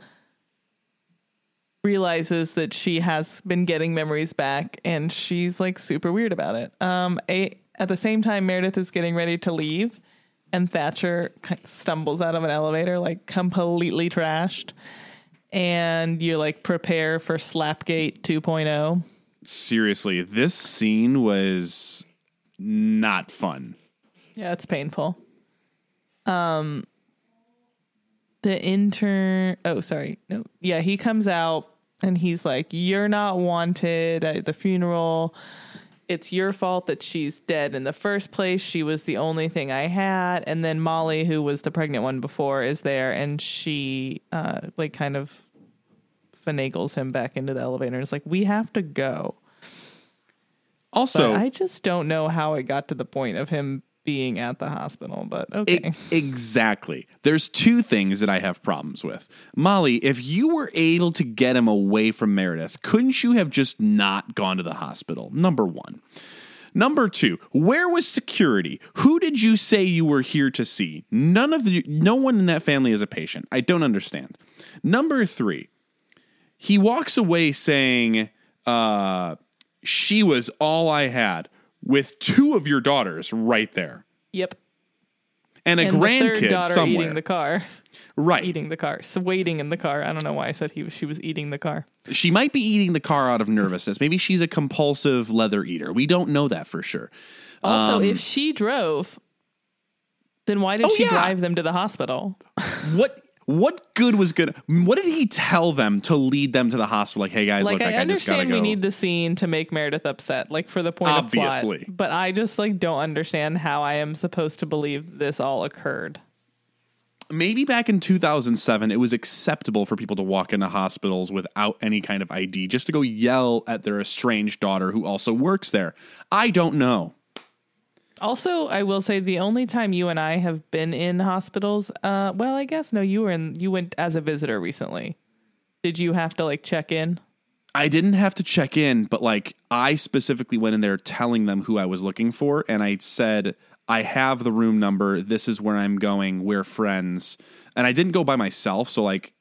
C: realizes that she has been getting memories back, and she's like super weird about it. Um, a, at the same time, Meredith is getting ready to leave, and Thatcher stumbles out of an elevator, like completely trashed. And you like prepare for Slapgate two point oh.
B: Seriously, this scene was not fun.
C: Yeah, it's painful. Um, the intern. Oh, sorry. No. Yeah, he comes out And he's like, you're not wanted at the funeral. It's your fault that she's dead in the first place. She was the only thing I had. And then Molly, who was the pregnant one before, is there. And she uh, like kind of finagles him back into the elevator. And it's like, we have to go.
B: Also,
C: but I just don't know how it got to the point of him being at the hospital, but okay.
B: It, exactly. There's two things that I have problems with. Molly, if you were able to get him away from Meredith, couldn't you have just not gone to the hospital? Number one. Number two, where was security? Who did you say you were here to see? None of you, no one in that family is a patient. I don't understand. Number three, he walks away saying, uh, she was all I had, with two of your daughters right there.
C: Yep.
B: And a
C: and
B: grandkid
C: the third daughter
B: somewhere.
C: Eating the car.
B: Right.
C: Eating the car. So waiting in the car. I don't know why I said he was, she was eating the car.
B: She might be eating the car out of nervousness. Maybe she's a compulsive leather eater. We don't know that for sure.
C: Also,
B: um,
C: if she drove, then why did
B: oh,
C: she
B: yeah.
C: drive them to the hospital?
B: What what good was good? What did he tell them to lead them to the hospital? Like, hey guys,
C: like
B: look,
C: I
B: like, I just gotta
C: understand
B: go.
C: we need the scene to make Meredith upset, like for the point
B: Obviously.
C: of plot. But I just like don't understand how I am supposed to believe this all occurred.
B: Maybe back in two thousand seven, it was acceptable for people to walk into hospitals without any kind of I D, just to go yell at their estranged daughter who also works there. I don't know.
C: Also, I will say the only time you and I have been in hospitals, uh, well, I guess no, you were in. You went as a visitor recently. Did you have to like check in?
B: I didn't have to check in, but like I specifically went in there telling them who I was looking for, and I said, I have the room number. This is where I'm going. We're friends. And I didn't go by myself. So like,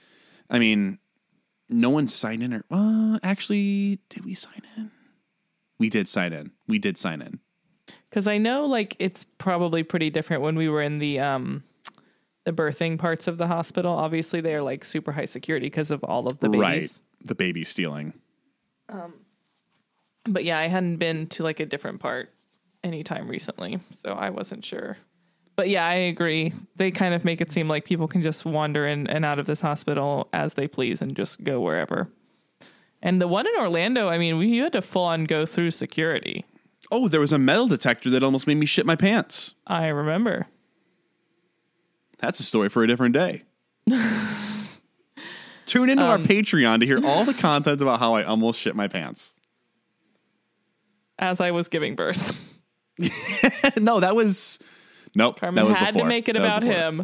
B: I mean, no one signed in or, uh, actually, did we sign in? We did sign in. We did sign in.
C: Because I know like it's probably pretty different when we were in the, um, the birthing parts of the hospital. Obviously they are like super high security because of all of the babies.
B: Right. The baby stealing.
C: Um, but yeah, I hadn't been to like a different part anytime recently, so I wasn't sure. But yeah, I agree. They kind of make it seem like people can just wander in and out of this hospital as they please and just go wherever. And the one in Orlando, I mean, we you had to full on go through security.
B: Oh, there was a metal detector that almost made me shit my pants.
C: I remember.
B: That's a story for a different day. Tune into um, our Patreon to hear all the content about how I almost shit my pants.
C: As I was giving birth.
B: No, that was... Nope.
C: Carmen
B: that was
C: had
B: before.
C: to make it
B: that
C: about him.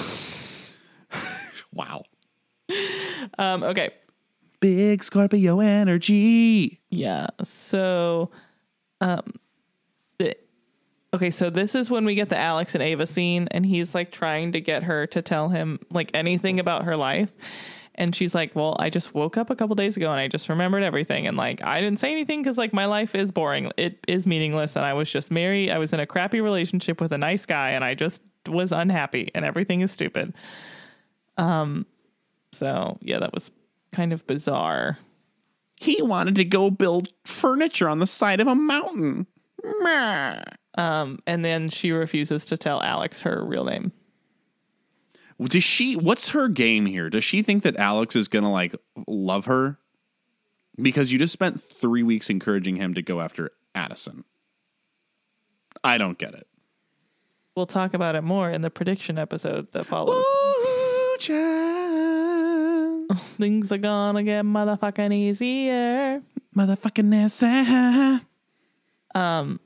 B: Wow.
C: Um, okay.
B: Big Scorpio energy.
C: Yeah. So... Um, the, okay, so this is when we get the Alex and Ava scene, and he's like trying to get her to tell him like anything about her life. And she's like, well, I just woke up a couple days ago and I just remembered everything. And like, I didn't say anything because like my life is boring. It is meaningless. And I was just married. I was in a crappy relationship with a nice guy and I just was unhappy and everything is stupid. Um, so yeah, that was kind of bizarre.
B: He wanted to go build furniture on the side of a mountain.
C: Um, and then she refuses to tell Alex her real name.
B: Does she, what's her game here? Does she think that Alex is going to like love her? Because you just spent three weeks encouraging him to go after Addison. I don't get it.
C: We'll talk about it more in the prediction episode that follows.
B: Ooh, child.
C: Things are gonna get motherfucking easier.
B: Motherfucking easy.
C: Um.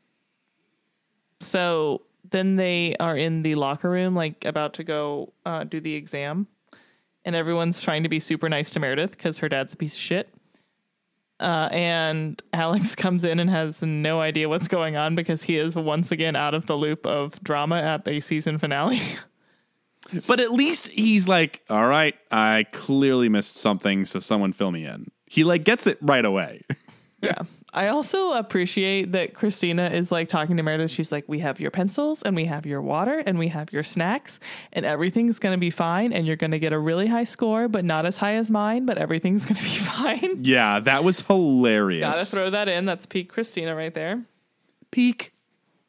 C: So then they are in the locker room, like about to go uh, do the exam. And everyone's trying to be super nice to Meredith because her dad's a piece of shit. Uh, and Alex comes in and has no idea what's going on because he is once again out of the loop of drama at a season finale.
B: But at least he's like, all right, I clearly missed something, so someone fill me in. He like gets it right away.
C: Yeah. I also appreciate that Christina is like talking to Meredith. She's like, we have your pencils and we have your water and we have your snacks and everything's going to be fine. And you're going to get a really high score, but not as high as mine, but everything's going to be fine.
B: Yeah, that was hilarious.
C: Gotta throw that in. That's peak Christina right there.
B: Peak.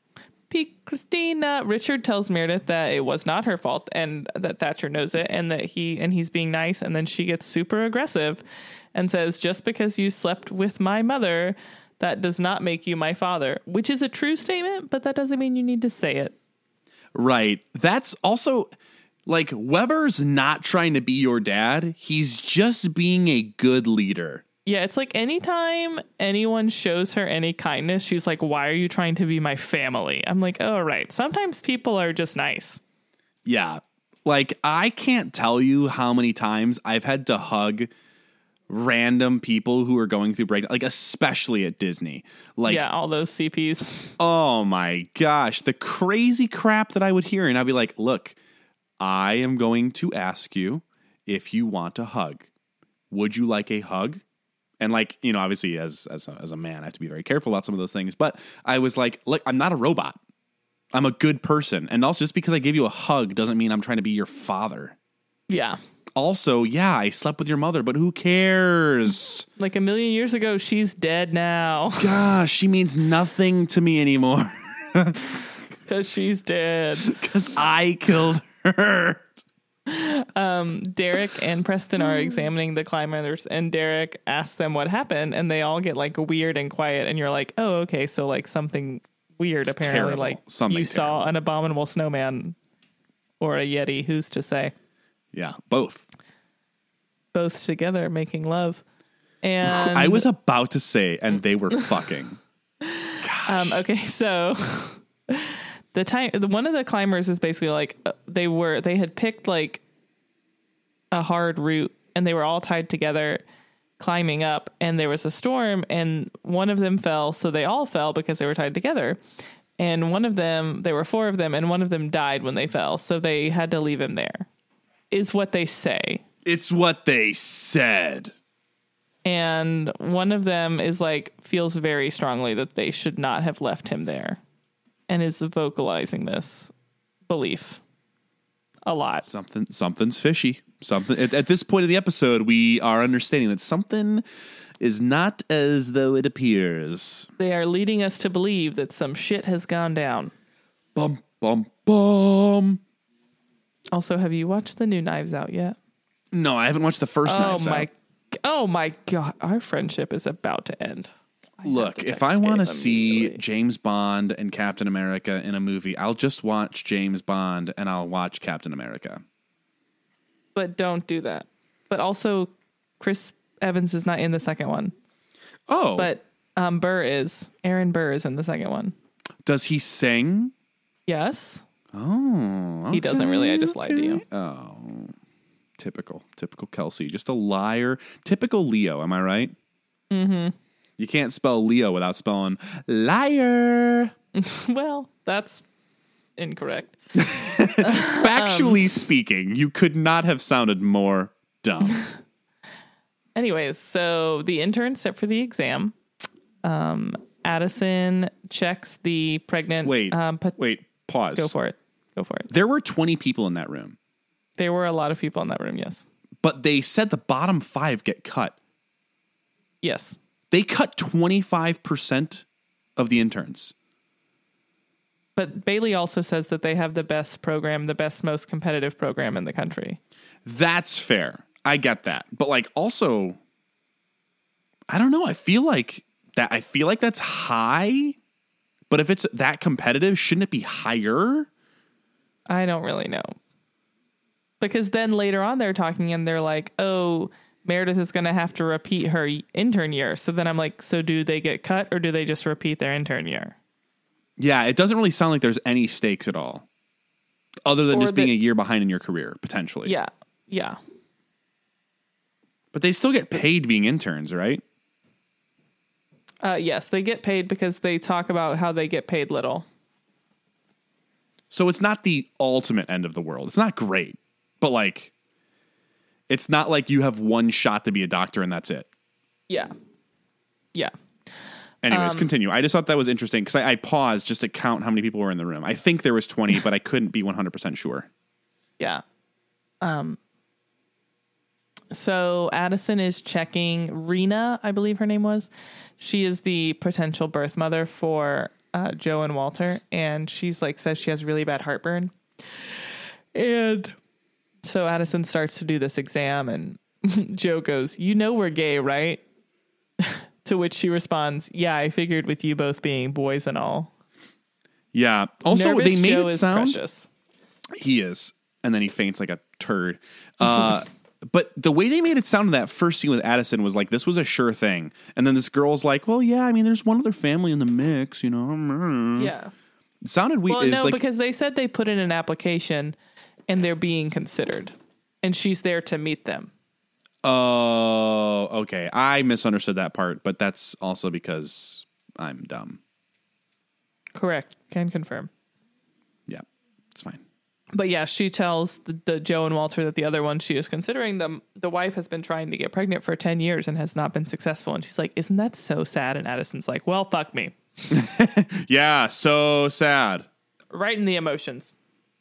C: Peak Christina. Richard tells Meredith that it was not her fault and that Thatcher knows it and that he and he's being nice. And then she gets super aggressive and says, just because you slept with my mother, that does not make you my father, which is a true statement, but that doesn't mean you need to say it.
B: Right. That's also like Weber's not trying to be your dad. He's just being a good leader.
C: Yeah, it's like anytime anyone shows her any kindness, she's like, why are you trying to be my family? I'm like, oh, right. Sometimes people are just nice.
B: Yeah. Like, I can't tell you how many times I've had to hug random people who are going through break, like especially at Disney. Like,
C: yeah, all those C Ps.
B: Oh my gosh, the crazy crap that I would hear. And I'd be like, look, I am going to ask you if you want a hug. Would you like a hug? And like, you know, obviously as as a, as a man, I have to be very careful about some of those things. But I was like, look, I'm not a robot. I'm a good person. And also just because I give you a hug doesn't mean I'm trying to be your father.
C: Yeah.
B: Also, yeah, I slept with your mother, but who cares?
C: Like a million years ago, she's dead now.
B: Gosh, she means nothing to me anymore.
C: Because she's dead.
B: Because I killed her.
C: Um, Derek and Preston are examining the climbers, and Derek asks them what happened, and they all get like weird and quiet, and you're like, oh, okay, so like something weird
B: It's
C: apparently.
B: terrible.
C: Like
B: Something
C: you
B: terrible.
C: saw an abominable snowman or a Yeti, who's to say?
B: Yeah, both.
C: Both together making love. And
B: I was about to say, and they were fucking.
C: Um, okay, so the time, the, one of the climbers is basically like uh, they were, they had picked like a hard route, and they were all tied together climbing up, and there was a storm, and one of them fell, so they all fell because they were tied together. And one of them, there were four of them, and one of them died when they fell, so they had to leave him there, is what they say.
B: It's what they said.
C: And one of them is like, feels very strongly that they should not have left him there, and is vocalizing this belief a lot.
B: Something, something's fishy. Something at, at this point of the episode, we are understanding that something is not as though it appears.
C: They are leading us to believe that some shit has gone down.
B: Bum, bum, bum.
C: Also, have you watched the new Knives Out yet?
B: No, I haven't watched the first
C: Oh
B: Knives
C: my,
B: Out.
C: oh my God, our friendship is about to end. I have
B: Look,
C: to
B: if
C: text
B: I want to
C: Gabe
B: see
C: immediately.
B: James Bond and Captain America in a movie, I'll just watch James Bond and I'll watch Captain America.
C: But don't do that. But also, Chris Evans is not in the second one.
B: Oh,
C: But um, Burr is. Aaron Burr is in the second one.
B: does he sing?
C: Yes.
B: Oh,
C: He doesn't really. I just lied to you.
B: Oh, typical, typical Kelsey. Just a liar. Typical Leo. Am I right? Mm-hmm. You can't spell Leo without spelling liar.
C: Well, that's incorrect.
B: Factually speaking, you could not have sounded more dumb.
C: Anyways, so the interns sit for the exam. Um, Addison checks the pregnant.
B: Wait,
C: Um, pot-
B: wait, pause.
C: Go for it. Go for it.
B: There were twenty people in that room,
C: There were a lot of people in that room. Yes.
B: but they said the bottom five get cut.
C: Yes.
B: They cut twenty-five percent of the interns.
C: But Bailey also says that they have the best program, the best, most competitive program in the country.
B: That's fair. I get that. But like also, I don't know. I feel like that I feel like that's high. But if it's that competitive, shouldn't it be higher?
C: I don't really know. Because then later on they're talking and they're like, oh, Meredith is going to have to repeat her intern year. So then I'm like, so do they get cut or do they just repeat their intern year?
B: Yeah, it doesn't really sound like there's any stakes at all. Other than
C: Or
B: just being
C: that-
B: a year behind in your career, potentially.
C: Yeah. Yeah.
B: But they still get paid being interns, right?
C: Uh, yes, they get paid because they talk about how they get paid little.
B: So it's not the ultimate end of the world. It's not great. But like, it's not like you have one shot to be a doctor and that's it.
C: Yeah. Yeah.
B: Anyways, continue. I just thought that was interesting because I, I paused just to count how many people were in the room. I think there was twenty, but I couldn't be one hundred percent sure.
C: Yeah. Um. So Addison is checking Rena, I believe her name was. She is the potential birth mother for uh, Joe and Walter, and she's like says she has really bad heartburn. And so Addison starts to do this exam, and Joe goes, "You know we're gay, right?" To which she responds, "Yeah, I figured with you both being boys and all."
B: Yeah. Also,
C: Nervous
B: they made
C: Joe
B: it
C: is
B: sound
C: precious.
B: he is, and then he faints like a turd. Uh, but the way they made it sound in that first scene with Addison was like this was a sure thing, and then this girl's like, "Well, yeah, I mean, there's one other family in the mix, you know."
C: Yeah.
B: It sounded weird.
C: Well, no,
B: like,
C: because they said they put in an application, and they're being considered, and she's there to meet them.
B: Oh, okay. I misunderstood that part, but that's also because I'm dumb.
C: Correct. Can confirm.
B: Yeah, it's fine.
C: But yeah, she tells the, the Joe and Walter that the other one she is considering, the, the wife has been trying to get pregnant for ten years and has not been successful. And she's like, "Isn't that so sad?" And Addison's like, "Well, fuck me."
B: Yeah, so sad.
C: Right in the emotions.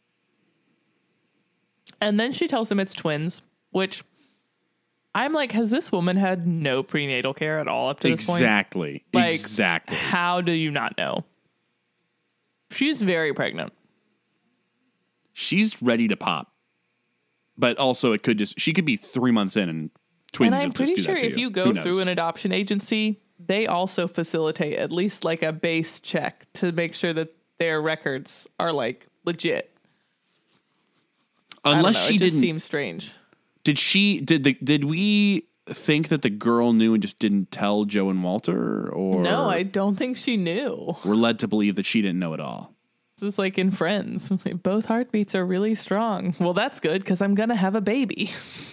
C: And then she tells him it's twins, which I'm like, has this woman had no prenatal care at all up to this point?
B: Exactly.
C: Like,
B: exactly.
C: How do you not know? She's very pregnant.
B: She's ready to pop. But also it could just, she could be three months in and twins.
C: And I'm
B: will
C: pretty
B: just do
C: sure
B: that to
C: if
B: you.
C: you go
B: Who
C: through
B: knows?
C: an adoption agency, they also facilitate at least like a base check to make sure that their records are like legit.
B: Unless
C: I don't know,
B: she
C: it just
B: didn't.
C: seems strange.
B: Did she, did the, did we think that the girl knew and just didn't tell Joe and Walter? Or
C: No, I don't think she knew.
B: we're led to believe that she didn't know at all.
C: This is like in Friends. Both heartbeats are really strong. Well, that's good because I'm going to have a baby.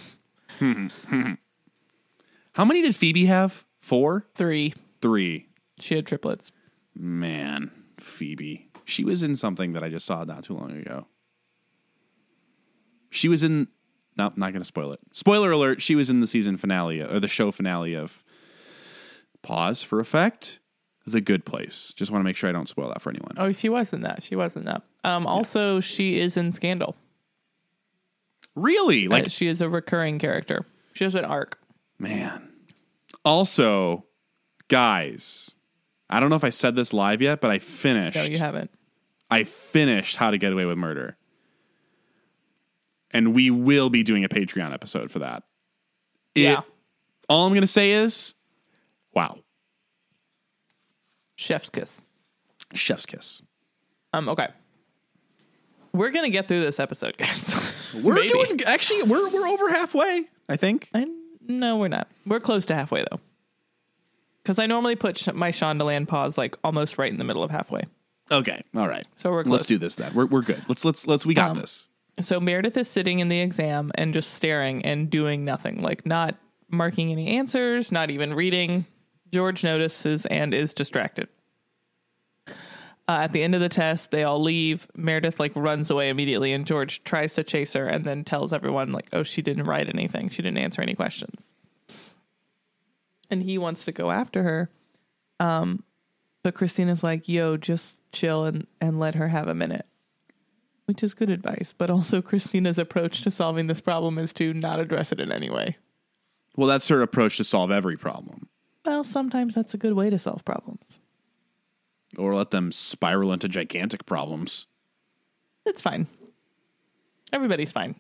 B: How many did Phoebe have? Four?
C: Three.
B: Three.
C: She had triplets.
B: Man, Phoebe. She was in something that I just saw not too long ago. She was in... No, not going to spoil it. Spoiler alert, she was in the season finale, or the show finale of... Pause for effect. The Good Place. Just want to make sure I don't spoil that for anyone.
C: Oh, she was in that. She was in that. Um, also, yeah. She is in Scandal.
B: Really? Like
C: uh, she is a recurring character. She has an arc.
B: Man. Also, guys, I don't know if I said this live yet, but I finished.
C: No, you haven't.
B: I finished How to Get Away with Murder. And we will be doing a Patreon episode for that. It,
C: yeah.
B: All I'm going to say is, wow.
C: Chef's kiss.
B: Chef's kiss.
C: Um. Okay. We're gonna get through this episode, guys.
B: We're
C: Maybe.
B: doing actually. We're we're over halfway. I think.
C: I, no, we're not. We're close to halfway though. Because I normally put sh- my Shondaland pause like almost right in the middle of halfway.
B: Okay. All right.
C: So we're close.
B: Let's do this then. We're we're good. Let's let's let's. We got
C: Um,
B: this.
C: So Meredith is sitting in the exam and just staring and doing nothing, like not marking any answers, not even reading. George notices and is distracted. Uh, at the end of the test, they all leave. Meredith like runs away immediately, and George tries to chase her and then tells everyone like, "Oh, she didn't write anything. She didn't answer any questions." And he wants to go after her. Um, but Christina's like, "Yo, just chill and, and let her have a minute." Which is good advice, but also Christina's approach to solving this problem is to not address it in any way.
B: Well, that's her approach to solve every problem.
C: Well, sometimes that's a good way to solve problems.
B: Or let them spiral into gigantic problems.
C: It's fine. Everybody's fine.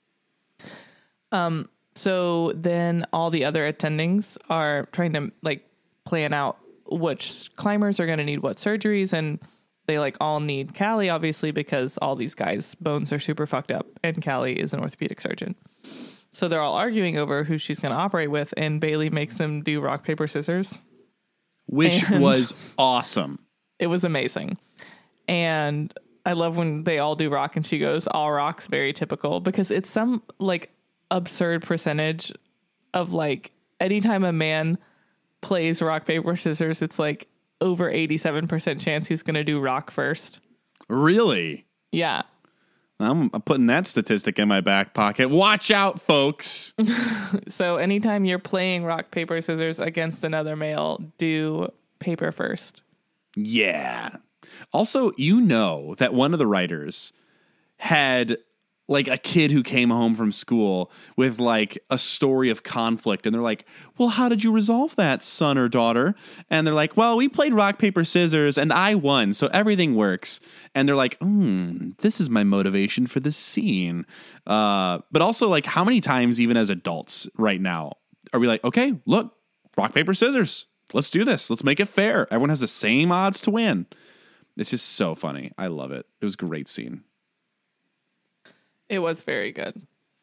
C: Um. So then all the other attendings are trying to like plan out which climbers are going to need what surgeries, and they like all need Callie, obviously, because all these guys' bones are super fucked up, and Callie is an orthopedic surgeon. So they're all arguing over who she's going to operate with, and Bailey makes them do rock, paper, scissors.
B: Which
C: And
B: was awesome.
C: It was amazing. And I love when they all do rock and she goes, all rocks, very typical, because it's some like absurd percentage of like anytime a man plays rock, paper, scissors, it's like over eighty-seven percent chance he's going to do rock first.
B: Really?
C: Yeah.
B: I'm putting that statistic in my back pocket. Watch out, folks.
C: So anytime you're playing rock, paper, scissors against another male, do paper first.
B: Yeah. Also, you know that one of the writers had like a kid who came home from school with like a story of conflict. And they're like, well, how did you resolve that, son or daughter? And they're like, well, we played rock, paper, scissors and I won. So everything works. And they're like, hmm, this is my motivation for this scene. Uh, but also like how many times, even as adults right now, are we like, okay, look, rock, paper, scissors. Let's do this. Let's make it fair. Everyone has the same odds to win. It's just so funny. I love it. It was a great scene.
C: It was very good.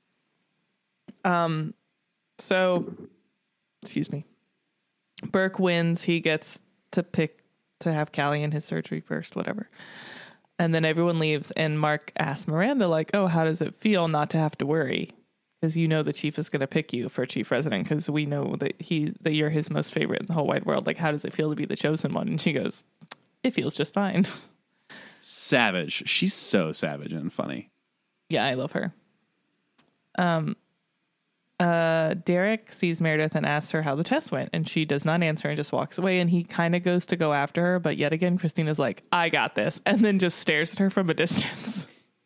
C: Um, so, excuse me. Burke wins. He gets to pick to have Callie in his surgery first, whatever. And then everyone leaves, and Mark asks Miranda, like, oh, how does it feel not to have to worry? Because you know the chief is going to pick you for chief resident, because we know that he that you're his most favorite in the whole wide world. Like, how does it feel to be the chosen one? And she goes, it feels just fine.
B: Savage. She's so savage and funny.
C: Yeah, I love her. Um, uh, Derek sees Meredith and asks her how the test went, and she does not answer and just walks away. And he kind of goes to go after her, but yet again, Christina's like, "I got this," and then just stares at her from a distance.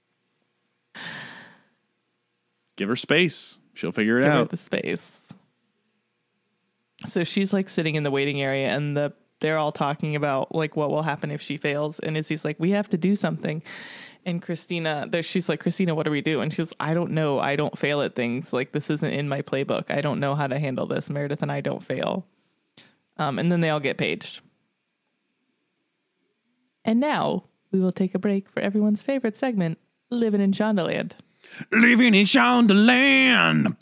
B: Give her space; she'll figure it
C: Give
B: out.
C: her the space. So she's like sitting in the waiting area, and the they're all talking about like what will happen if she fails. And Izzy's like, "We have to do something." And Christina, there, she's like, Christina, what do we do? And she's, I don't know. I don't fail at things. Like, this isn't in my playbook. I don't know how to handle this. Meredith and I don't fail. Um, and then they all get paged. And now we will take a break for everyone's favorite segment, Living in Shondaland.
B: Living in Shondaland.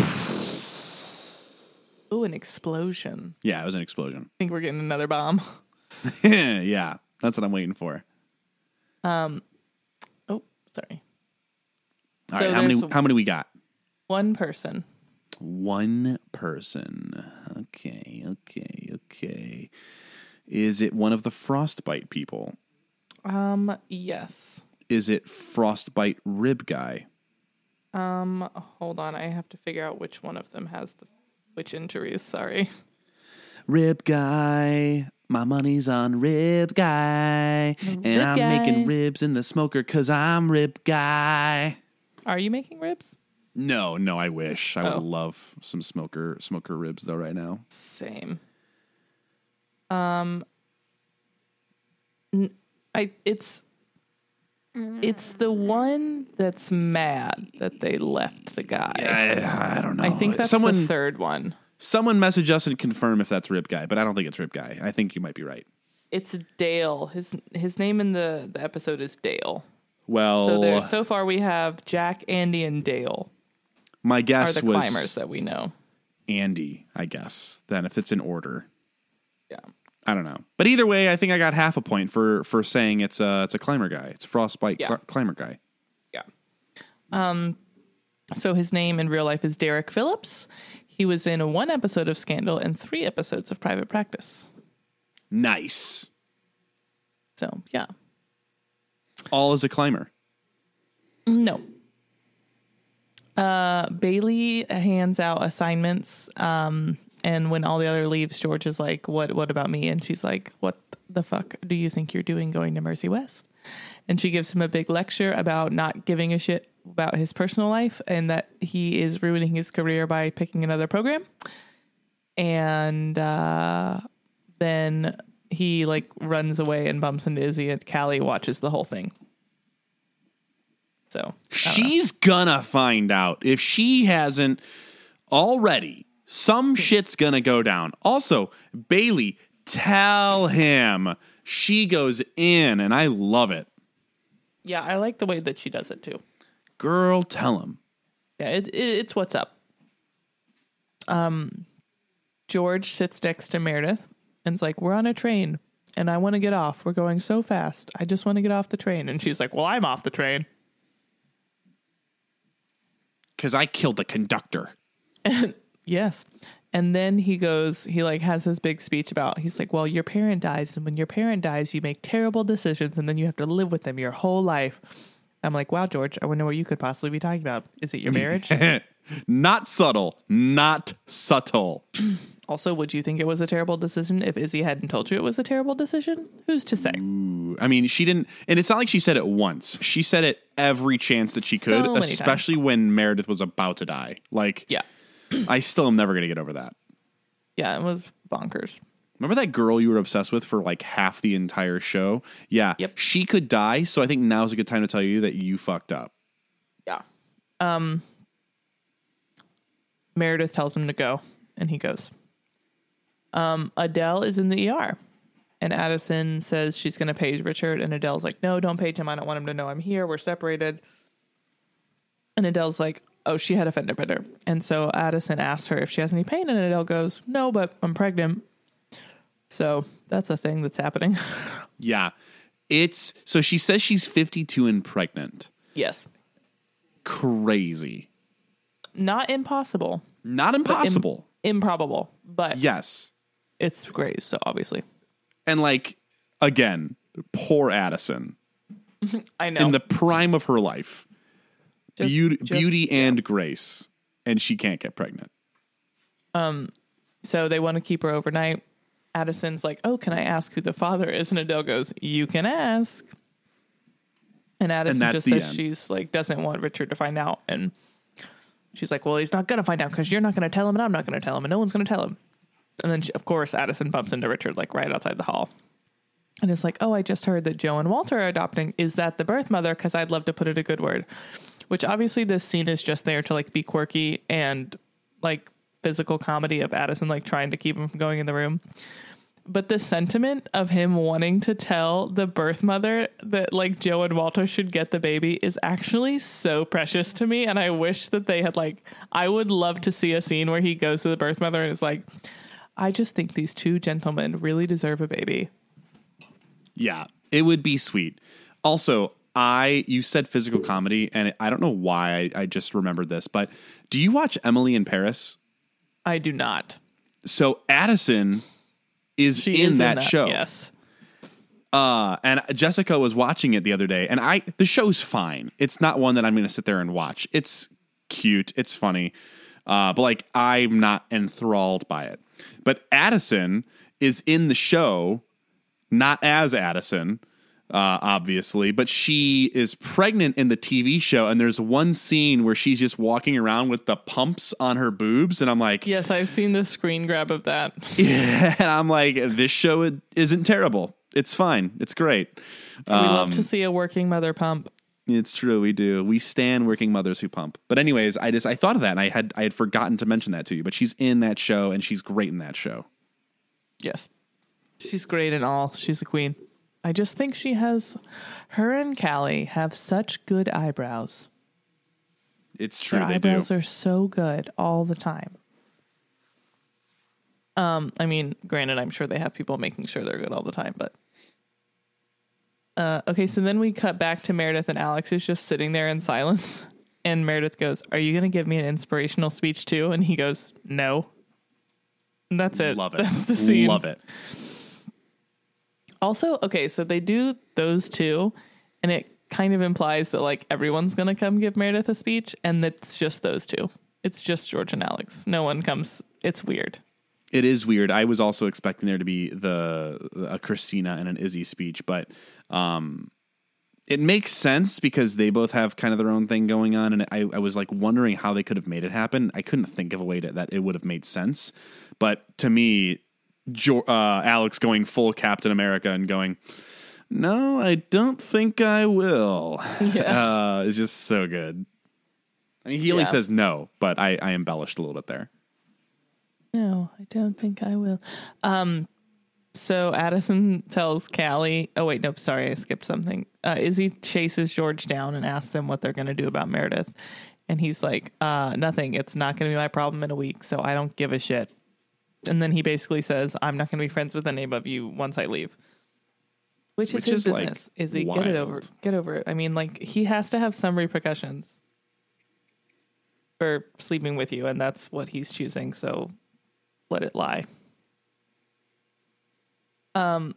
C: Oh, an explosion.
B: Yeah, it was an explosion.
C: I think we're getting another bomb.
B: Yeah, that's what I'm waiting for.
C: Um. Oh, sorry.
B: All
C: So
B: right, how many?
C: there's
B: How many we got?
C: One person.
B: One person. Okay, okay, okay. Is it one of the Frostbite people?
C: Um. Yes.
B: Is it Frostbite Rib Guy?
C: Um. Hold on. I have to figure out which one of them has the which injuries. Sorry.
B: Rib Guy. My money's on Rib Guy. And
C: Rib
B: I'm
C: Guy.
B: making ribs in the smoker because I'm Rib Guy.
C: Are you making ribs?
B: No, no, I wish. I
C: Oh.
B: would love some smoker smoker ribs though right now.
C: Same. Um. n- I it's it's the one that's mad that they left the guy.
B: I, I don't know.
C: I think that's
B: someone
C: the third one.
B: someone message us and confirm if that's Rib Guy, but I don't think it's Rib Guy. I think you might be right.
C: It's Dale. His his name in the, the episode is Dale.
B: Well,
C: So there's so far we have Jack, Andy, and Dale
B: my
C: are
B: guess
C: the
B: was
C: climbers that we know.
B: Andy, I guess. Then if it's in order.
C: Yeah.
B: I don't know. But either way, I think I got half a point for for saying it's a it's a climber guy. It's Frostbite
C: Yeah.
B: cl- climber guy.
C: Yeah. Um. So his name in real life is Derek Phillips. He was in one episode of Scandal and three episodes of Private Practice.
B: Nice.
C: So yeah.
B: All as a climber.
C: No. Uh, Bailey hands out assignments. Um, and when all the other leaves, George is like, what, what about me? And she's like, what the fuck do you think you're doing going to Mercy West? And she gives him a big lecture about not giving a shit about his personal life and that he is ruining his career by picking another program. And, uh, then he like runs away and bumps into Izzy, and Callie watches the whole thing. So
B: She's gonna find out. If she hasn't already, some shit's gonna go down. Also, Bailey, tell him. She goes in, and I love it.
C: yeah, I like the way that she does it too.
B: Girl, tell him.
C: Yeah, it, it, it's what's up. Um, George sits next to Meredith and's like, we're on a train and I want to get off. We're going so fast. I just want to get off the train. And she's like, well, I'm off the train.
B: Because I killed the conductor.
C: Yes. And then he goes, he like has his big speech about, he's like, well, your parent dies. And when your parent dies, you make terrible decisions and then you have to live with them your whole life. I'm like, wow, George, I wonder what you could possibly be talking about. Is it your marriage?
B: Not subtle. Not subtle.
C: Also, would you think it was a terrible decision if Izzy hadn't told you it was a terrible decision? Who's to say?
B: Ooh, I mean, she didn't, and it's not like she said it once. She said it every chance that she could,
C: So many
B: especially
C: times.
B: when Meredith was about to die. Like,
C: Yeah.
B: I still am never going to get over that.
C: Yeah, it was bonkers.
B: Remember that girl you were obsessed with for like half the entire show? Yeah.
C: Yep.
B: She could die, so I think now's a good time to tell you that you fucked up.
C: Yeah. Um, Meredith tells him to go, and he goes. Um, Adele is in the E R, and Addison says she's going to page Richard, and Adele's like, no, don't page him. I don't want him to know I'm here. We're separated. And Adele's like, oh, she had a fender bender. And so Addison asks her if she has any pain, and Adele goes, no, but I'm pregnant. So that's a thing that's happening.
B: Yeah. It's, so she says she's fifty-two and pregnant.
C: Yes.
B: Crazy.
C: Not impossible.
B: Not impossible.
C: Im- improbable, but
B: Yes.
C: it's Grace, so obviously.
B: And like, again, poor Addison.
C: I know.
B: In the prime of her life.
C: Just-
B: beauty
C: just-
B: beauty and grace. And she can't get pregnant.
C: So they want to keep her overnight. Addison's like, oh, can I ask who the father is? And Adele goes, you can ask. And Addison
B: that's
C: just
B: the
C: says
B: end.
C: she's like, doesn't want Richard to find out. And she's like, well, he's not going to find out because you're not going to tell him and I'm not going to tell him and no one's going to tell him. And then, she, of course, Addison bumps into Richard like right outside the hall. And it's like, oh, I just heard that Joe and Walter are adopting. Is that the birth mother? Because I'd love to put it a good word. Which obviously this scene is just there to like be quirky and like physical comedy of Addison like trying to keep him from going in the room. But the sentiment of him wanting to tell the birth mother that like Joe and Walter should get the baby is actually so precious to me. And I wish that they had like, I would love to see a scene where he goes to the birth mother and is like, I just think these two gentlemen really deserve a baby.
B: Yeah, it would be sweet. Also, I you said physical comedy, and I don't know why I, I just remembered this, but do you watch Emily in Paris?
C: I do not.
B: So Addison is
C: She
B: in
C: is
B: that show.
C: Yes.
B: Uh, and Jessica was watching it the other day, and I the show's fine. It's not one that I'm going to sit there and watch. It's cute, it's funny, uh, but like I'm not enthralled by it. But Addison is in the show, not as Addison, uh, obviously, but she is pregnant in the T V show, and there's one scene where she's just walking around with the pumps on her boobs, and I'm like,
C: Yes, I've seen the screen grab of that.
B: yeah, and I'm like, this show isn't terrible. It's fine. It's great.
C: We
B: Um,
C: love to see a working mother pump.
B: It's true. We do. We stand working mothers who pump. But anyways, I just I thought of that, and I had I had forgotten to mention that to you. But she's in that show, and she's great in that show.
C: Yes. She's great in all. She's a queen. I just think she has, her and Callie have such good eyebrows.
B: It's true.
C: Their
B: They
C: eyebrows
B: do.
C: are so good all the time. Um, I mean, granted, I'm sure they have people making sure they're good all the time, but. Uh, okay, so then we cut back to Meredith and Alex, who's just sitting there in silence. And Meredith goes, are you going to give me an inspirational speech too? And he goes, no. And that's it.
B: Love it.
C: That's the scene.
B: Love it.
C: Also, okay, so they do those two, and it kind of implies that like everyone's gonna come give Meredith a speech, and it's just those two. It's just George and Alex. No one comes. It's weird.
B: It is weird. I was also expecting there to be the a Christina and an Izzy speech, but um, it makes sense because they both have kind of their own thing going on, and I, I was like wondering how they could have made it happen. I couldn't think of a way to, that it would have made sense, but to me, jo- uh, Alex going full Captain America and going, "No, I don't think I will,"
C: Yeah.
B: uh, is just so good. I mean, he only
C: Yeah.
B: says no, but I, I embellished a little bit there.
C: No, I don't think I will. Um, so Addison tells Callie, oh wait, nope, sorry, I skipped something. Uh, Izzy chases George down and asks them what they're going to do about Meredith. And he's like, uh, nothing. It's not going to be my problem in a week, so I don't give a shit. And then he basically says, I'm not going to be friends with any of you once I leave. Which is
B: Which
C: his
B: is, like,
C: business. Izzy, get it over.
B: wild.
C: Get over it. I mean, like, he has to have some repercussions for sleeping with you, and that's what he's choosing, so let it lie. Um.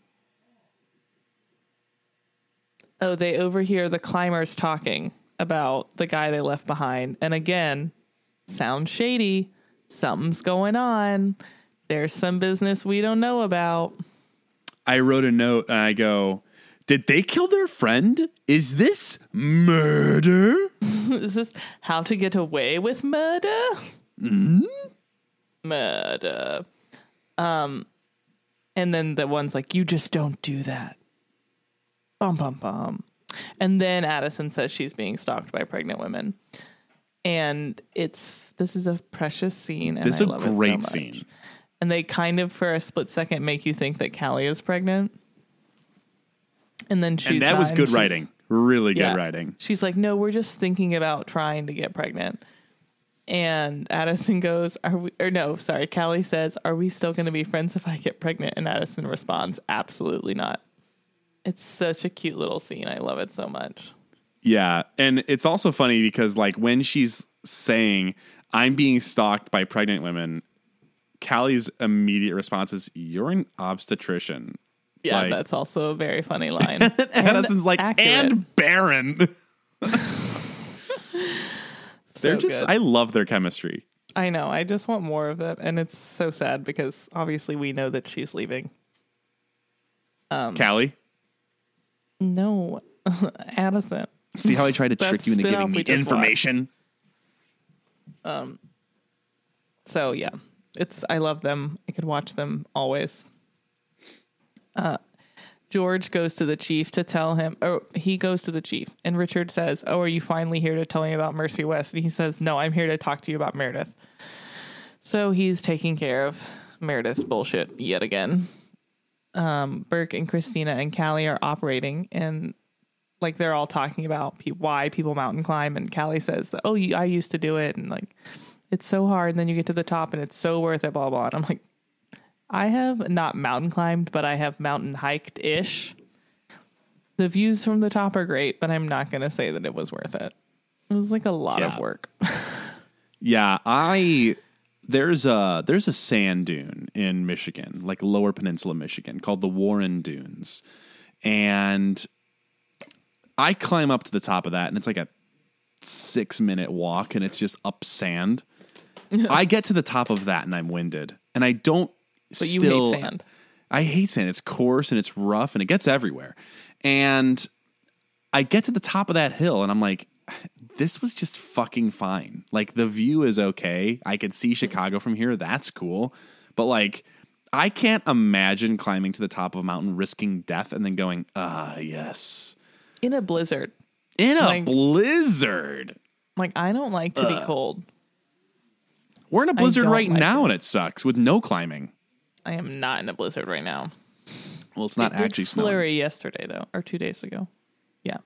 C: Oh, they overhear the climbers talking about the guy they left behind. And again, sounds shady. Something's going on. There's some business we don't know about.
B: I wrote a note and I go, did they kill their friend? Is this murder?
C: Is this how to get away with murder?
B: Mm-hmm.
C: Murder. Um, and then the one's like, you just don't do that. Bum, bum, bum. And then Addison says she's being stalked by pregnant women. And it's, this is a precious scene. And
B: This is
C: I
B: a
C: love it so
B: great
C: much.
B: scene.
C: And they kind of, for a split second, make you think that Callie is pregnant. And then she's
B: And that
C: not,
B: was
C: and
B: good
C: she's-
B: writing. Really good
C: yeah.
B: writing.
C: She's like, no, we're just thinking about trying to get pregnant. And Addison goes, are we, or no, sorry, Callie says, are we still going to be friends if I get pregnant? And Addison responds, absolutely not. It's such a cute little scene. I love it so much.
B: Yeah. And it's also funny because, like, when she's saying, I'm being stalked by pregnant women, Callie's immediate response is, you're an obstetrician.
C: Yeah,
B: like,
C: that's also a very funny line.
B: Addison's like,
C: accurate.
B: and barren. They're
C: So
B: just,
C: good.
B: I love their chemistry.
C: I know. I just want more of it. And it's so sad because obviously we know that she's leaving. Um,
B: Callie,
C: No, Addison.
B: see how I tried to
C: That
B: trick you into
C: spin-off
B: giving me
C: we just
B: information?
C: So yeah, it's, I love them. I could watch them always. Uh, George goes to the chief to tell him, oh, he goes to the chief and Richard says, oh, are you finally here to tell me about Mercy West? And he says, no, I'm here to talk to you about Meredith. So he's taking care of Meredith's bullshit yet again. Um, Burke and Christina and Callie are operating and like, they're all talking about pe- why people mountain climb. And Callie says that, oh, you, I used to do it. And like, it's so hard. And then you get to the top and it's so worth it, blah, blah. And I'm like, I have not mountain climbed, but I have mountain hiked ish. The views from the top are great, but I'm not going to say that it was worth it. It was like a lot
B: Yeah.
C: of work.
B: Yeah, I there's a there's a sand dune in Michigan, like Lower Peninsula, Michigan, called the Warren Dunes. And I climb up to the top of that and it's like a six minute walk and it's just up sand. I get to the top of that and I'm winded. And I don't
C: But you
B: still,
C: hate sand.
B: I hate sand. It's coarse and it's rough and it gets everywhere. And I get to the top of that hill and I'm like, this was just fucking fine. Like, the view is okay. I could see Chicago from here. That's cool. But like, I can't imagine climbing to the top of a mountain, risking death, and then going, ah, yes.
C: In a blizzard.
B: In a
C: Like-
B: blizzard.
C: Like, I don't like to be cold.
B: We're in a blizzard
C: don't
B: right
C: like
B: now
C: it.
B: and it sucks with no climbing.
C: I am not in a blizzard right now.
B: Well, it's not
C: It did
B: actually snowing.
C: flurry yesterday, though, or two days ago. Yeah.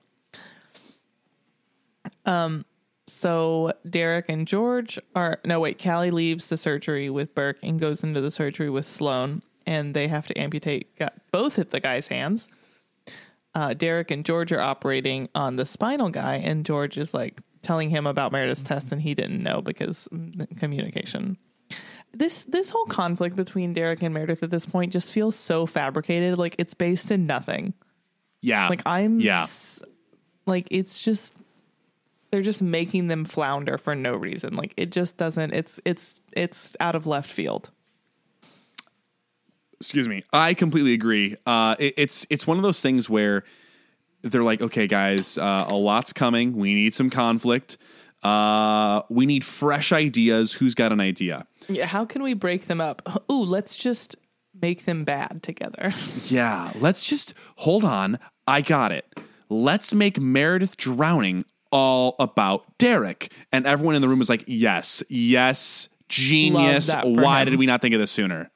C: Um. So Derek and George are no wait. Callie leaves the surgery with Burke and goes into the surgery with Sloan, and they have to amputate gu- both of the guy's hands. Uh, Derek and George are operating on the spinal guy, and George is like telling him about Meredith's test, and he didn't know because mm, communication. This this whole conflict between Derek and Meredith at this point just feels so fabricated. Like, it's based in nothing.
B: Yeah.
C: Like, I'm
B: Yeah.
C: s- like, it's just, they're just making them flounder for no reason. Like, it just doesn't, it's, it's, it's out of left field.
B: Excuse me. I completely agree. Uh, it, it's it's one of those things where they're like, okay, guys, uh, a lot's coming. We need some conflict. Uh, we need fresh ideas. Who's got an idea?
C: Yeah. How can we break them up? Ooh, let's just make them bad together.
B: Yeah, let's just hold on. I got it. Let's make Meredith drowning all about Derek. And everyone in the room was like, yes, yes, genius.
C: Love that for
B: Why
C: him.
B: did we not think of this sooner?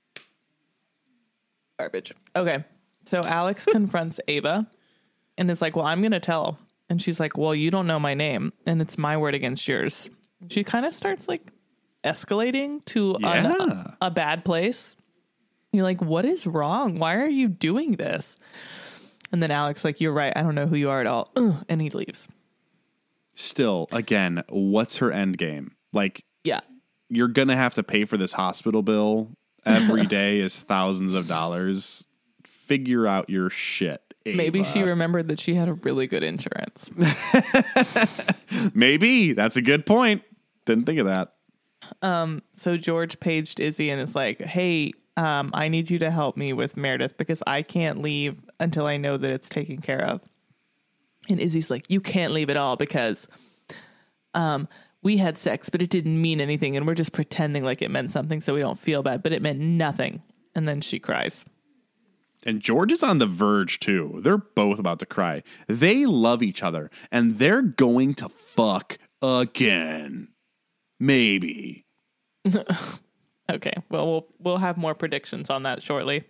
C: Garbage. Okay. So Alex confronts Ava and is like, well, I'm going to tell. And she's like, well, you don't know my name and it's my word against yours. She kind of starts like escalating to an-
B: Yeah.
C: a, a bad place. You're like, what is wrong? Why are you doing this? And then Alex like, you're right. I don't know who you are at all. Ugh, and he leaves.
B: Still, again, what's her end game? Like,
C: Yeah.
B: you're going to have to pay for this hospital bill. Every day is thousands of dollars. Figure out your shit. Ava.
C: Maybe she remembered that she had a really good insurance.
B: Maybe. That's a good point. Didn't think of that.
C: Um, so George paged Izzy and is like, hey, um, I need you to help me with Meredith because I can't leave until I know that it's taken care of. And Izzy's like, you can't leave at all because um, we had sex, but it didn't mean anything. And we're just pretending like it meant something so we don't feel bad, but it meant nothing. And then she cries.
B: And George is on the verge, too. They're both about to cry. They love each other, and they're going to fuck again. Maybe.
C: Okay, well, we'll we'll have more predictions on that shortly.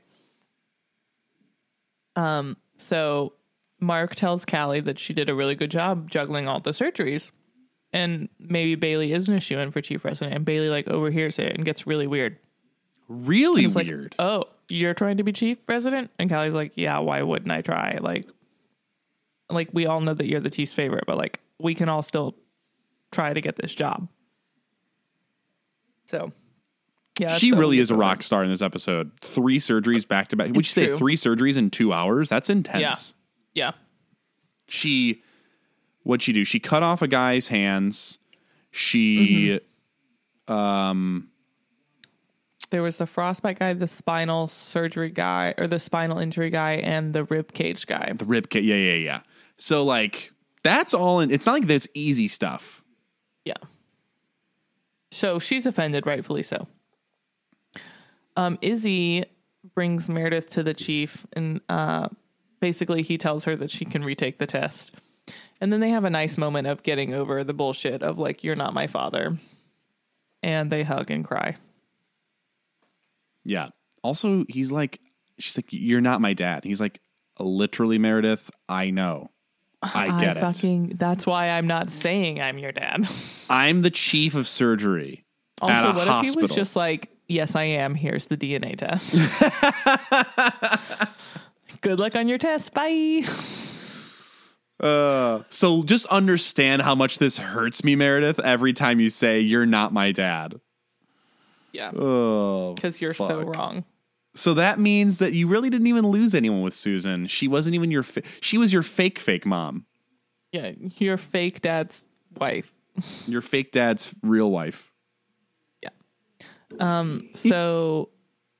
C: Um, so Mark tells Callie that she did a really good job juggling all the surgeries, and maybe Bailey isn't a shoo-in for chief resident, and Bailey like overhears it and gets really weird.
B: Really
C: weird. Like, oh, you're trying to be chief resident? And Callie's like, yeah, why wouldn't I try? Like, like we all know that you're the chief's favorite, but like we can all still try to get this job. So, yeah,
B: she really is a rock star in this episode. Three surgeries back to back. Would you say
C: true.
B: three surgeries in two hours? That's intense.
C: Yeah. Yeah.
B: She, what'd she do? She cut off a guy's hands. She, mm-hmm. um,
C: there was the frostbite guy, the spinal surgery guy, or the spinal injury guy, and the rib cage guy.
B: The rib cage, yeah, yeah, yeah. So, like, that's all in. It's not like that's easy stuff.
C: Yeah. So she's offended, rightfully so. Um, Izzy brings Meredith to the chief, and uh, basically he tells her that she can retake the test. And then they have a nice moment of getting over the bullshit of, like, you're not my father. And they hug and cry.
B: Yeah. Also, he's like, she's like, you're not my dad. He's like, literally, Meredith, I know. I get
C: I
B: it.
C: Fucking, that's why I'm not saying I'm your dad.
B: I'm the chief of surgery.
C: Also,
B: at a
C: what
B: hospital.
C: if he was just like, yes, I am. Here's the D N A test. Good luck on your test. Bye.
B: Uh, so just understand how much this hurts me, Meredith, every time you say you're not my dad.
C: Yeah.
B: Oh,
C: because you're
B: fuck.
C: so wrong.
B: So that means that you really didn't even lose anyone with Susan. She wasn't even your, fa- she was your fake, fake mom.
C: Yeah. Your fake dad's wife.
B: Your fake dad's real wife.
C: Yeah. Um. So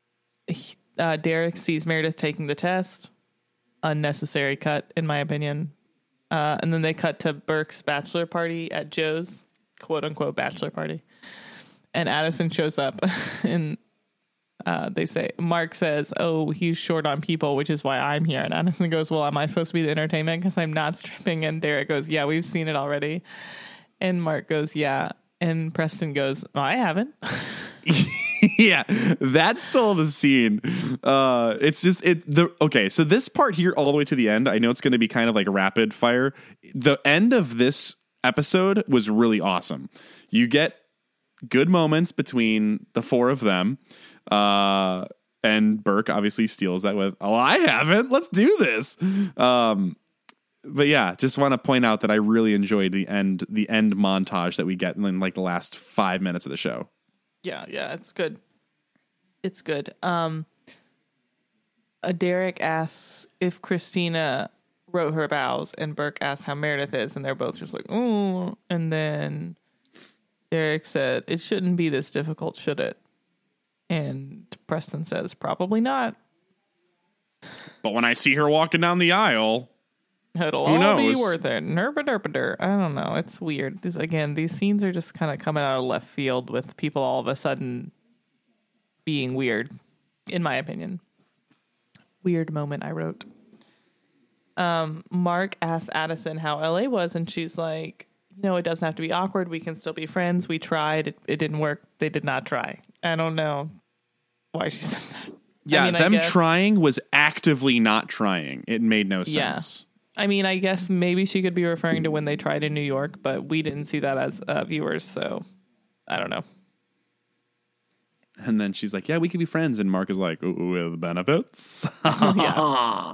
C: uh, Derek sees Meredith taking the test. Unnecessary cut, in my opinion. Uh, and then they cut to Burke's bachelor party at Joe's, quote unquote, bachelor party. And Addison shows up and uh, they say, Mark says, oh, he's short on people, which is why I'm here. And Addison goes, well, am I supposed to be the entertainment because I'm not stripping? And Derek goes, yeah, we've seen it already. And Mark goes, yeah. And Preston goes, oh, I haven't.
B: Yeah, that's still the scene. Uh, it's just it. The okay, so this part here, all the way to the end. I know it's going to be kind of like rapid fire. The end of this episode was really awesome. You get good moments between the four of them, uh, and Burke obviously steals that with, "Oh, I haven't. Let's do this." Um, but yeah, just want to point out that I really enjoyed the end, the end montage that we get in like the last five minutes of the show.
C: Yeah, yeah, it's good. It's good. Um, uh, Derek asks if Christina wrote her vows, and Burke asks how Meredith is, and they're both just like, "Oh." And then Derek said, "It shouldn't be this difficult, should it?" And Preston says, "Probably not.
B: But when I see her walking down the aisle,
C: it'll
B: who
C: all
B: knows?
C: be worth it." Nerpa derpa der. I don't know. It's weird. This again, these scenes are just kind of coming out of left field with people all of a sudden being weird, in my opinion. Weird moment, I wrote. Um, Mark asks Addison how L A was, and she's like, you know, it doesn't have to be awkward. We can still be friends. We tried. It, it didn't work. They did not try. I don't know why she says that.
B: Yeah,
C: I mean,
B: them
C: I guess,
B: trying was actively not trying. It made no sense.
C: Yeah. I mean, I guess maybe she could be referring to when they tried in New York, but we didn't see that as uh, viewers, so I don't know.
B: And then she's like, yeah, we could be friends. And Mark is like, ooh, with benefits.
C: Yeah.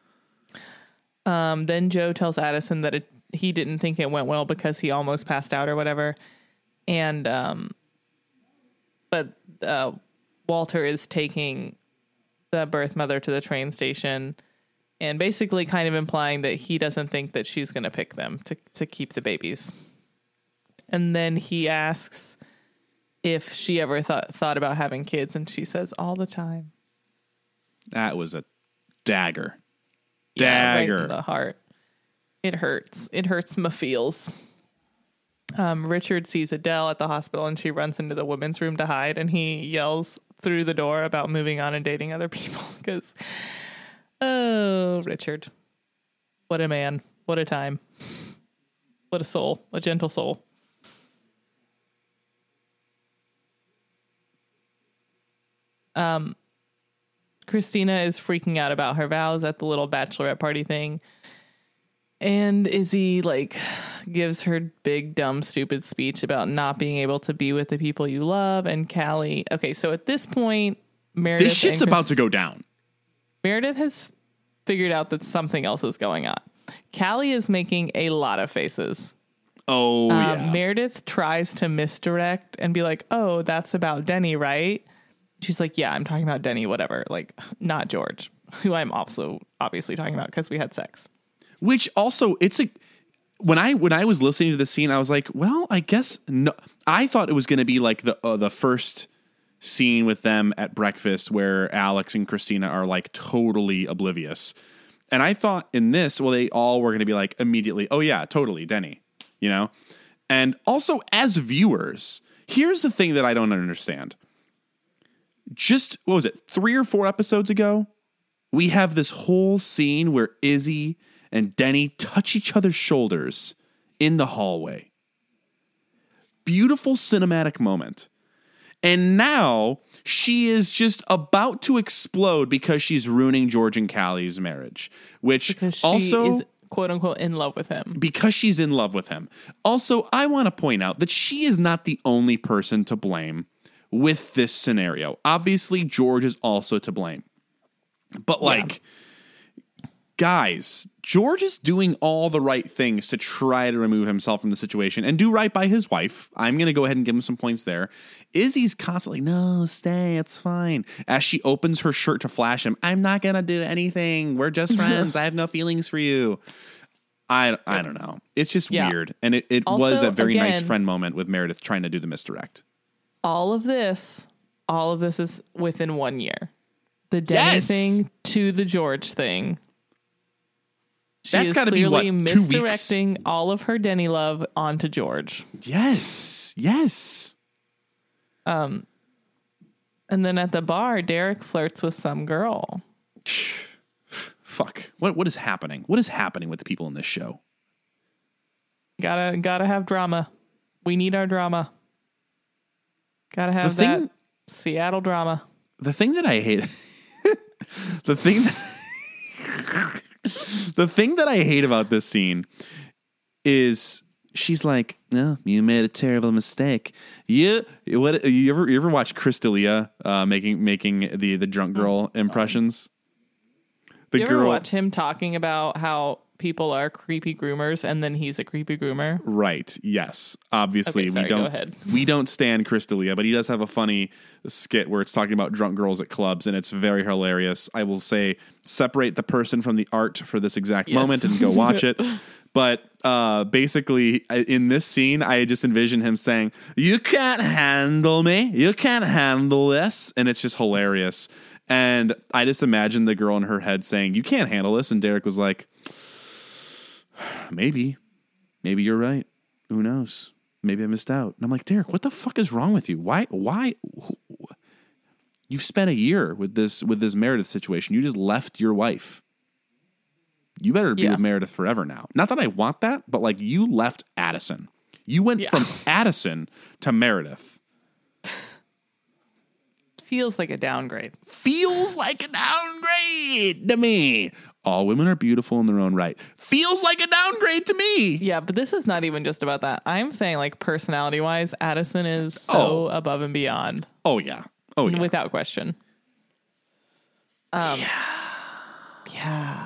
C: Um, then Joe tells Addison that it, he didn't think it went well because he almost passed out or whatever. And, um, but uh, Walter is taking the birth mother to the train station and basically kind of implying that he doesn't think that she's going to pick them to, to keep the babies. And then he asks if she ever thought thought about having kids, and she says all the time.
B: That was a dagger.
C: Yeah,
B: Dagger.
C: right in the heart. It hurts. It hurts my feels. Um, Richard sees Adele at the hospital, and she runs into the women's room to hide, and he yells through the door about moving on and dating other people because, oh, Richard. What a man. What a time. What a soul. A gentle soul. Um, Christina is freaking out about her vows at the little bachelorette party thing. And Izzy, like, gives her big, dumb, stupid speech about not being able to be with the people you love. And Callie, okay, so at this point, Meredith...
B: This shit's
C: Chris-
B: about to go down.
C: Meredith has figured out that something else is going on. Callie is making a lot of faces.
B: Oh,
C: um,
B: yeah.
C: Meredith tries to misdirect and be like, oh, that's about Denny, right? She's like, yeah, I'm talking about Denny, whatever. Like, not George, who I'm also obviously talking about because we had sex.
B: Which also, it's a... When I when I was listening to the scene, I was like, well, I guess... no. I thought it was going to be like the uh, the first scene with them at breakfast where Alex and Christina are like totally oblivious. And I thought in this, well, they all were going to be like immediately, oh yeah, totally, Denny, you know? And also as viewers, here's the thing that I don't understand. Just, what was it, three or four episodes ago, we have this whole scene where Izzy and Denny touch each other's shoulders in the hallway. Beautiful cinematic moment. And now she is just about to explode because she's ruining George and Callie's marriage, which
C: Because she
B: also
C: is, quote unquote, in love with him.
B: because she's in love with him. Also, I want to point out that she is not the only person to blame with this scenario. Obviously, George is also to blame. But like, yeah. guys, George is doing all the right things to try to remove himself from the situation and do right by his wife. I'm going to go ahead and give him some points there. Izzy's constantly, no, stay, it's fine. As she opens her shirt to flash him, I'm not going to do anything. We're just friends. I have no feelings for you. I, I don't know. It's just yeah. weird. And it, it
C: also,
B: was a very
C: again,
B: nice friend moment with Meredith trying to do the misdirect.
C: All of this, all of this is within one year. The Denny
B: yes!
C: thing to the George thing. She
B: That's got to be, what, two weeks?
C: Misdirecting all of her Denny love onto George.
B: Yes. Yes.
C: Um, and then at the bar, Derek flirts with some girl.
B: Fuck. What What is happening? What is happening with the people in this show?
C: Gotta, gotta have drama. We need our drama. Gotta have
B: the
C: that
B: thing,
C: Seattle drama.
B: The thing that I hate... the thing that... The thing that I hate about this scene is she's like, no, you made a terrible mistake. You what you ever you ever watch Chris D'Elia uh, making making the the drunk girl impressions? The
C: you
B: girl
C: ever watch him talking about how people are creepy groomers and then he's a creepy groomer?
B: Right. Yes. Obviously,
C: okay, sorry,
B: we don't
C: go ahead.
B: we don't stand Chris D'Elia, but he does have a funny skit where it's talking about drunk girls at clubs, and it's very hilarious. I will say, separate the person from the art for this exact yes. moment and go watch it. But uh, basically, in this scene, I just envision him saying, "You can't handle me. You can't handle this," and it's just hilarious. And I just imagine the girl in her head saying, "You can't handle this," and Derek was like, Maybe. Maybe you're right. Who knows? Maybe I missed out. And I'm like, Derek, what the fuck is wrong with you? Why? Why? You've spent a year with this with this Meredith situation. You just left your wife. You better be yeah. with Meredith forever now. Not that I want that, but like you left Addison. You went yeah. from Addison to Meredith.
C: Feels like a downgrade.
B: Feels like a downgrade to me. All women are beautiful in their own right. Feels like a downgrade to me.
C: Yeah, but this is not even just about that. I'm saying, like, personality-wise, Addison is so
B: oh.
C: above and beyond.
B: Oh, yeah. Oh, yeah.
C: Without question. Um,
B: yeah.
C: Yeah.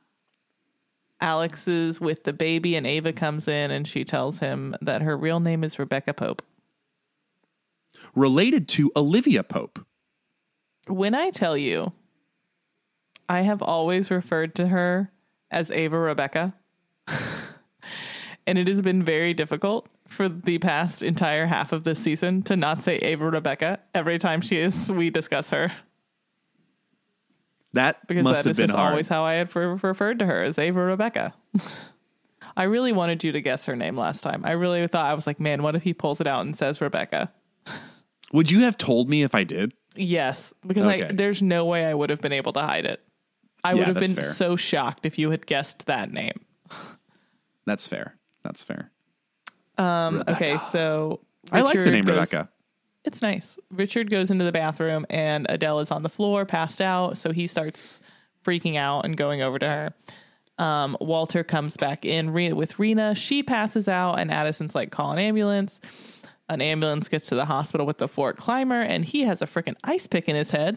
C: Alex is with the baby, and Ava comes in, and she tells him that her real name is Rebecca Pope.
B: Related to Olivia Pope.
C: When I tell you, I have always referred to her as Ava Rebecca. And it has been very difficult for the past entire half of this season to not say Ava Rebecca every time she is we discuss her.
B: That
C: because
B: must
C: that
B: have
C: is
B: been
C: just
B: hard.
C: always how I had for, referred to her as Ava Rebecca. I really wanted you to guess her name last time. I really thought, I was like, man, what if he pulls it out and says Rebecca?
B: Would you have told me if I did?
C: Yes, because
B: Okay.
C: I there's no way I would have been able to hide it. I
B: Yeah,
C: would have
B: that's
C: been
B: fair.
C: so shocked if you had guessed that name.
B: That's fair. That's fair.
C: Um,
B: Rebecca.
C: okay, so
B: I like the
C: Richard
B: name
C: goes-
B: Rebecca.
C: It's nice. Richard goes into the bathroom and Adele is on the floor, passed out. So he starts freaking out and going over to her. Um, Walter comes back in re- with Rena. She passes out and Addison's like, call an ambulance. An ambulance gets to the hospital with the Fort Climber and he has a freaking ice pick in his head.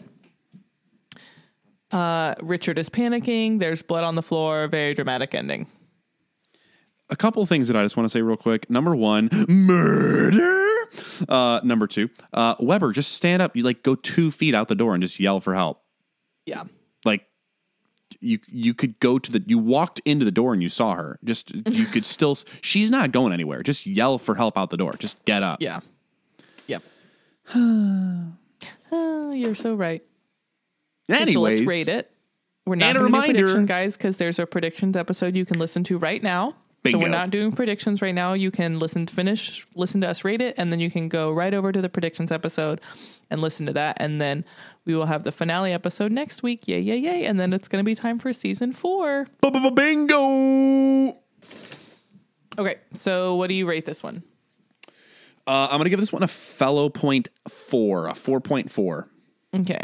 C: Uh, Richard is panicking. There's blood on the floor. Very dramatic ending.
B: A couple of things that I just want to say real quick. Number one, murder. Uh, number two, uh, Weber, just stand up. You like go two feet out the door and just yell for help.
C: Yeah.
B: Like you, you could go to the, you walked into the door and you saw her. Just, you could still, she's not going anywhere. Just yell for help out the door. Just get up.
C: Yeah. Yep. uh, you're so right.
B: Anyways,
C: so let's rate it. We're not
B: and a
C: going to do
B: reminder-
C: prediction, guys, because there's a predictions episode you can listen to right now.
B: Bingo.
C: So we're not doing predictions right now. You can listen to finish, listen to us rate it, and then you can go right over to the predictions episode and listen to that. And then we will have the finale episode next week. Yay, yay, yay. And then it's going to be time for season four.
B: Bingo.
C: Okay, so what do you rate this one?
B: Uh, I'm going to give this one a fellow point four, a four point four.
C: Okay.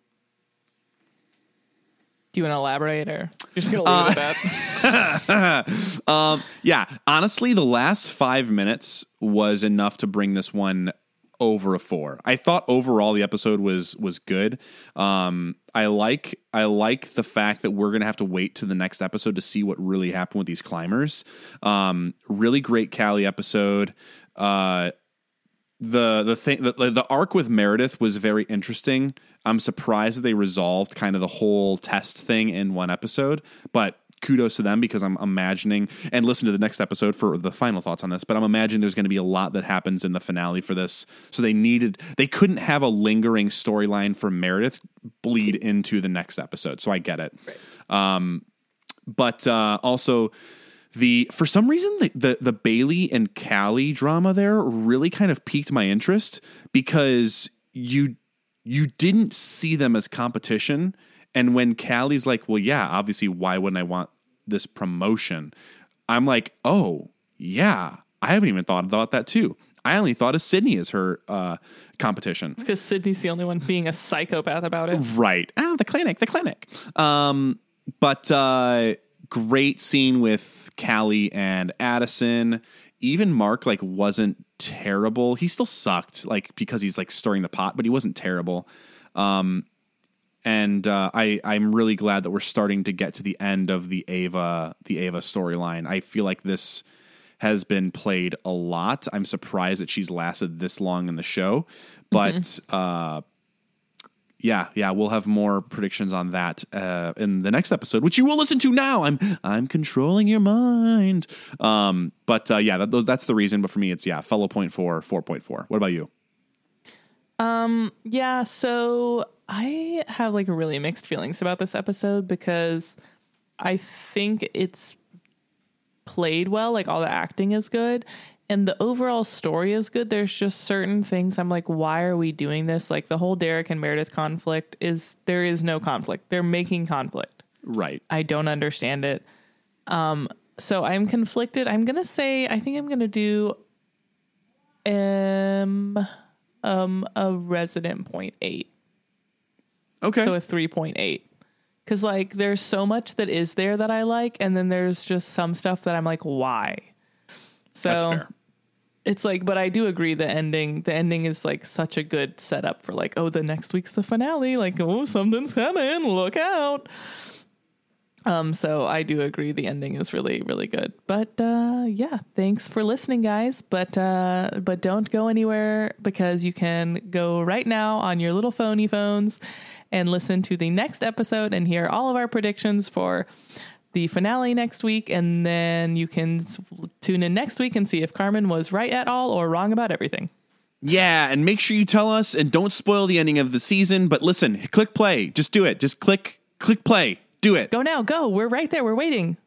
C: Do you want to elaborate or you're just going to leave
B: Uh,
C: it at that?
B: um, yeah, honestly, the last five minutes was enough to bring this one over a four. I thought overall the episode was was good. Um, I like I like the fact that we're gonna have to wait to the next episode to see what really happened with these climbers. Um, really great Callie episode. Uh, the the thing the, the arc with Meredith was very interesting. I'm surprised that they resolved kind of the whole test thing in one episode, but kudos to them because I'm imagining, and listen to the next episode for the final thoughts on this, but I'm imagining there's going to be a lot that happens in the finale for this. So they needed, they couldn't have a lingering storyline for Meredith bleed into the next episode. So I get it. Right. Um, but uh, also the, for some reason, the, the, the Bailey and Callie drama there really kind of piqued my interest because you, you didn't see them as competition. And when Callie's like, well, yeah, obviously, why wouldn't I want this promotion? I'm like, oh, yeah, I haven't even thought about that, too. I only thought of Sydney as her uh, competition.
C: It's because Sydney's the only one being a psychopath about it.
B: Right. Oh, the clinic, the clinic. Um, but uh, great scene with Callie and Addison. Even Mark, like, wasn't terrible. He still sucked, like, because he's, like, stirring the pot, but he wasn't terrible. Um And uh, I, I'm really glad that we're starting to get to the end of the Ava, the Ava storyline. I feel like this has been played a lot. I'm surprised that she's lasted this long in the show, but mm-hmm. uh, yeah, yeah, we'll have more predictions on that uh, in the next episode, which you will listen to now. I'm, I'm controlling your mind. Um, but uh, yeah, that, that's the reason. But for me, it's yeah, fellow point four, four point four. What about you?
C: Um, yeah, so I have like really mixed feelings about this episode because I think it's played well, like all the acting is good and the overall story is good. There's just certain things I'm like, why are we doing this? Like the whole Derek and Meredith conflict is, there is no conflict. They're making conflict.
B: Right.
C: I don't understand it. Um, so I'm conflicted. I'm going to say, I think I'm going to do, um, um, a resident point eight.
B: Okay.
C: So a three point eight. Because, like, there's so much that is there that I like, and then there's just some stuff that I'm like, why? So
B: that's fair.
C: It's like, but I do agree the ending, the ending is, like, such a good setup for, like, oh, the next week's the finale. Like, oh, something's coming. Look out. Um, so I do agree the ending is really, really good. But, uh, yeah, thanks for listening, guys. But, uh, but don't go anywhere because you can go right now on your little phony phones and listen to the next episode and hear all of our predictions for the finale next week, and then you can tune in next week and see if Carmen was right at all or wrong about everything.
B: Yeah, and make sure you tell us and don't spoil the ending of the season. But listen, click play. Just do it. Just click, click play. Do it.
C: Go now. Go. We're right there. We're waiting.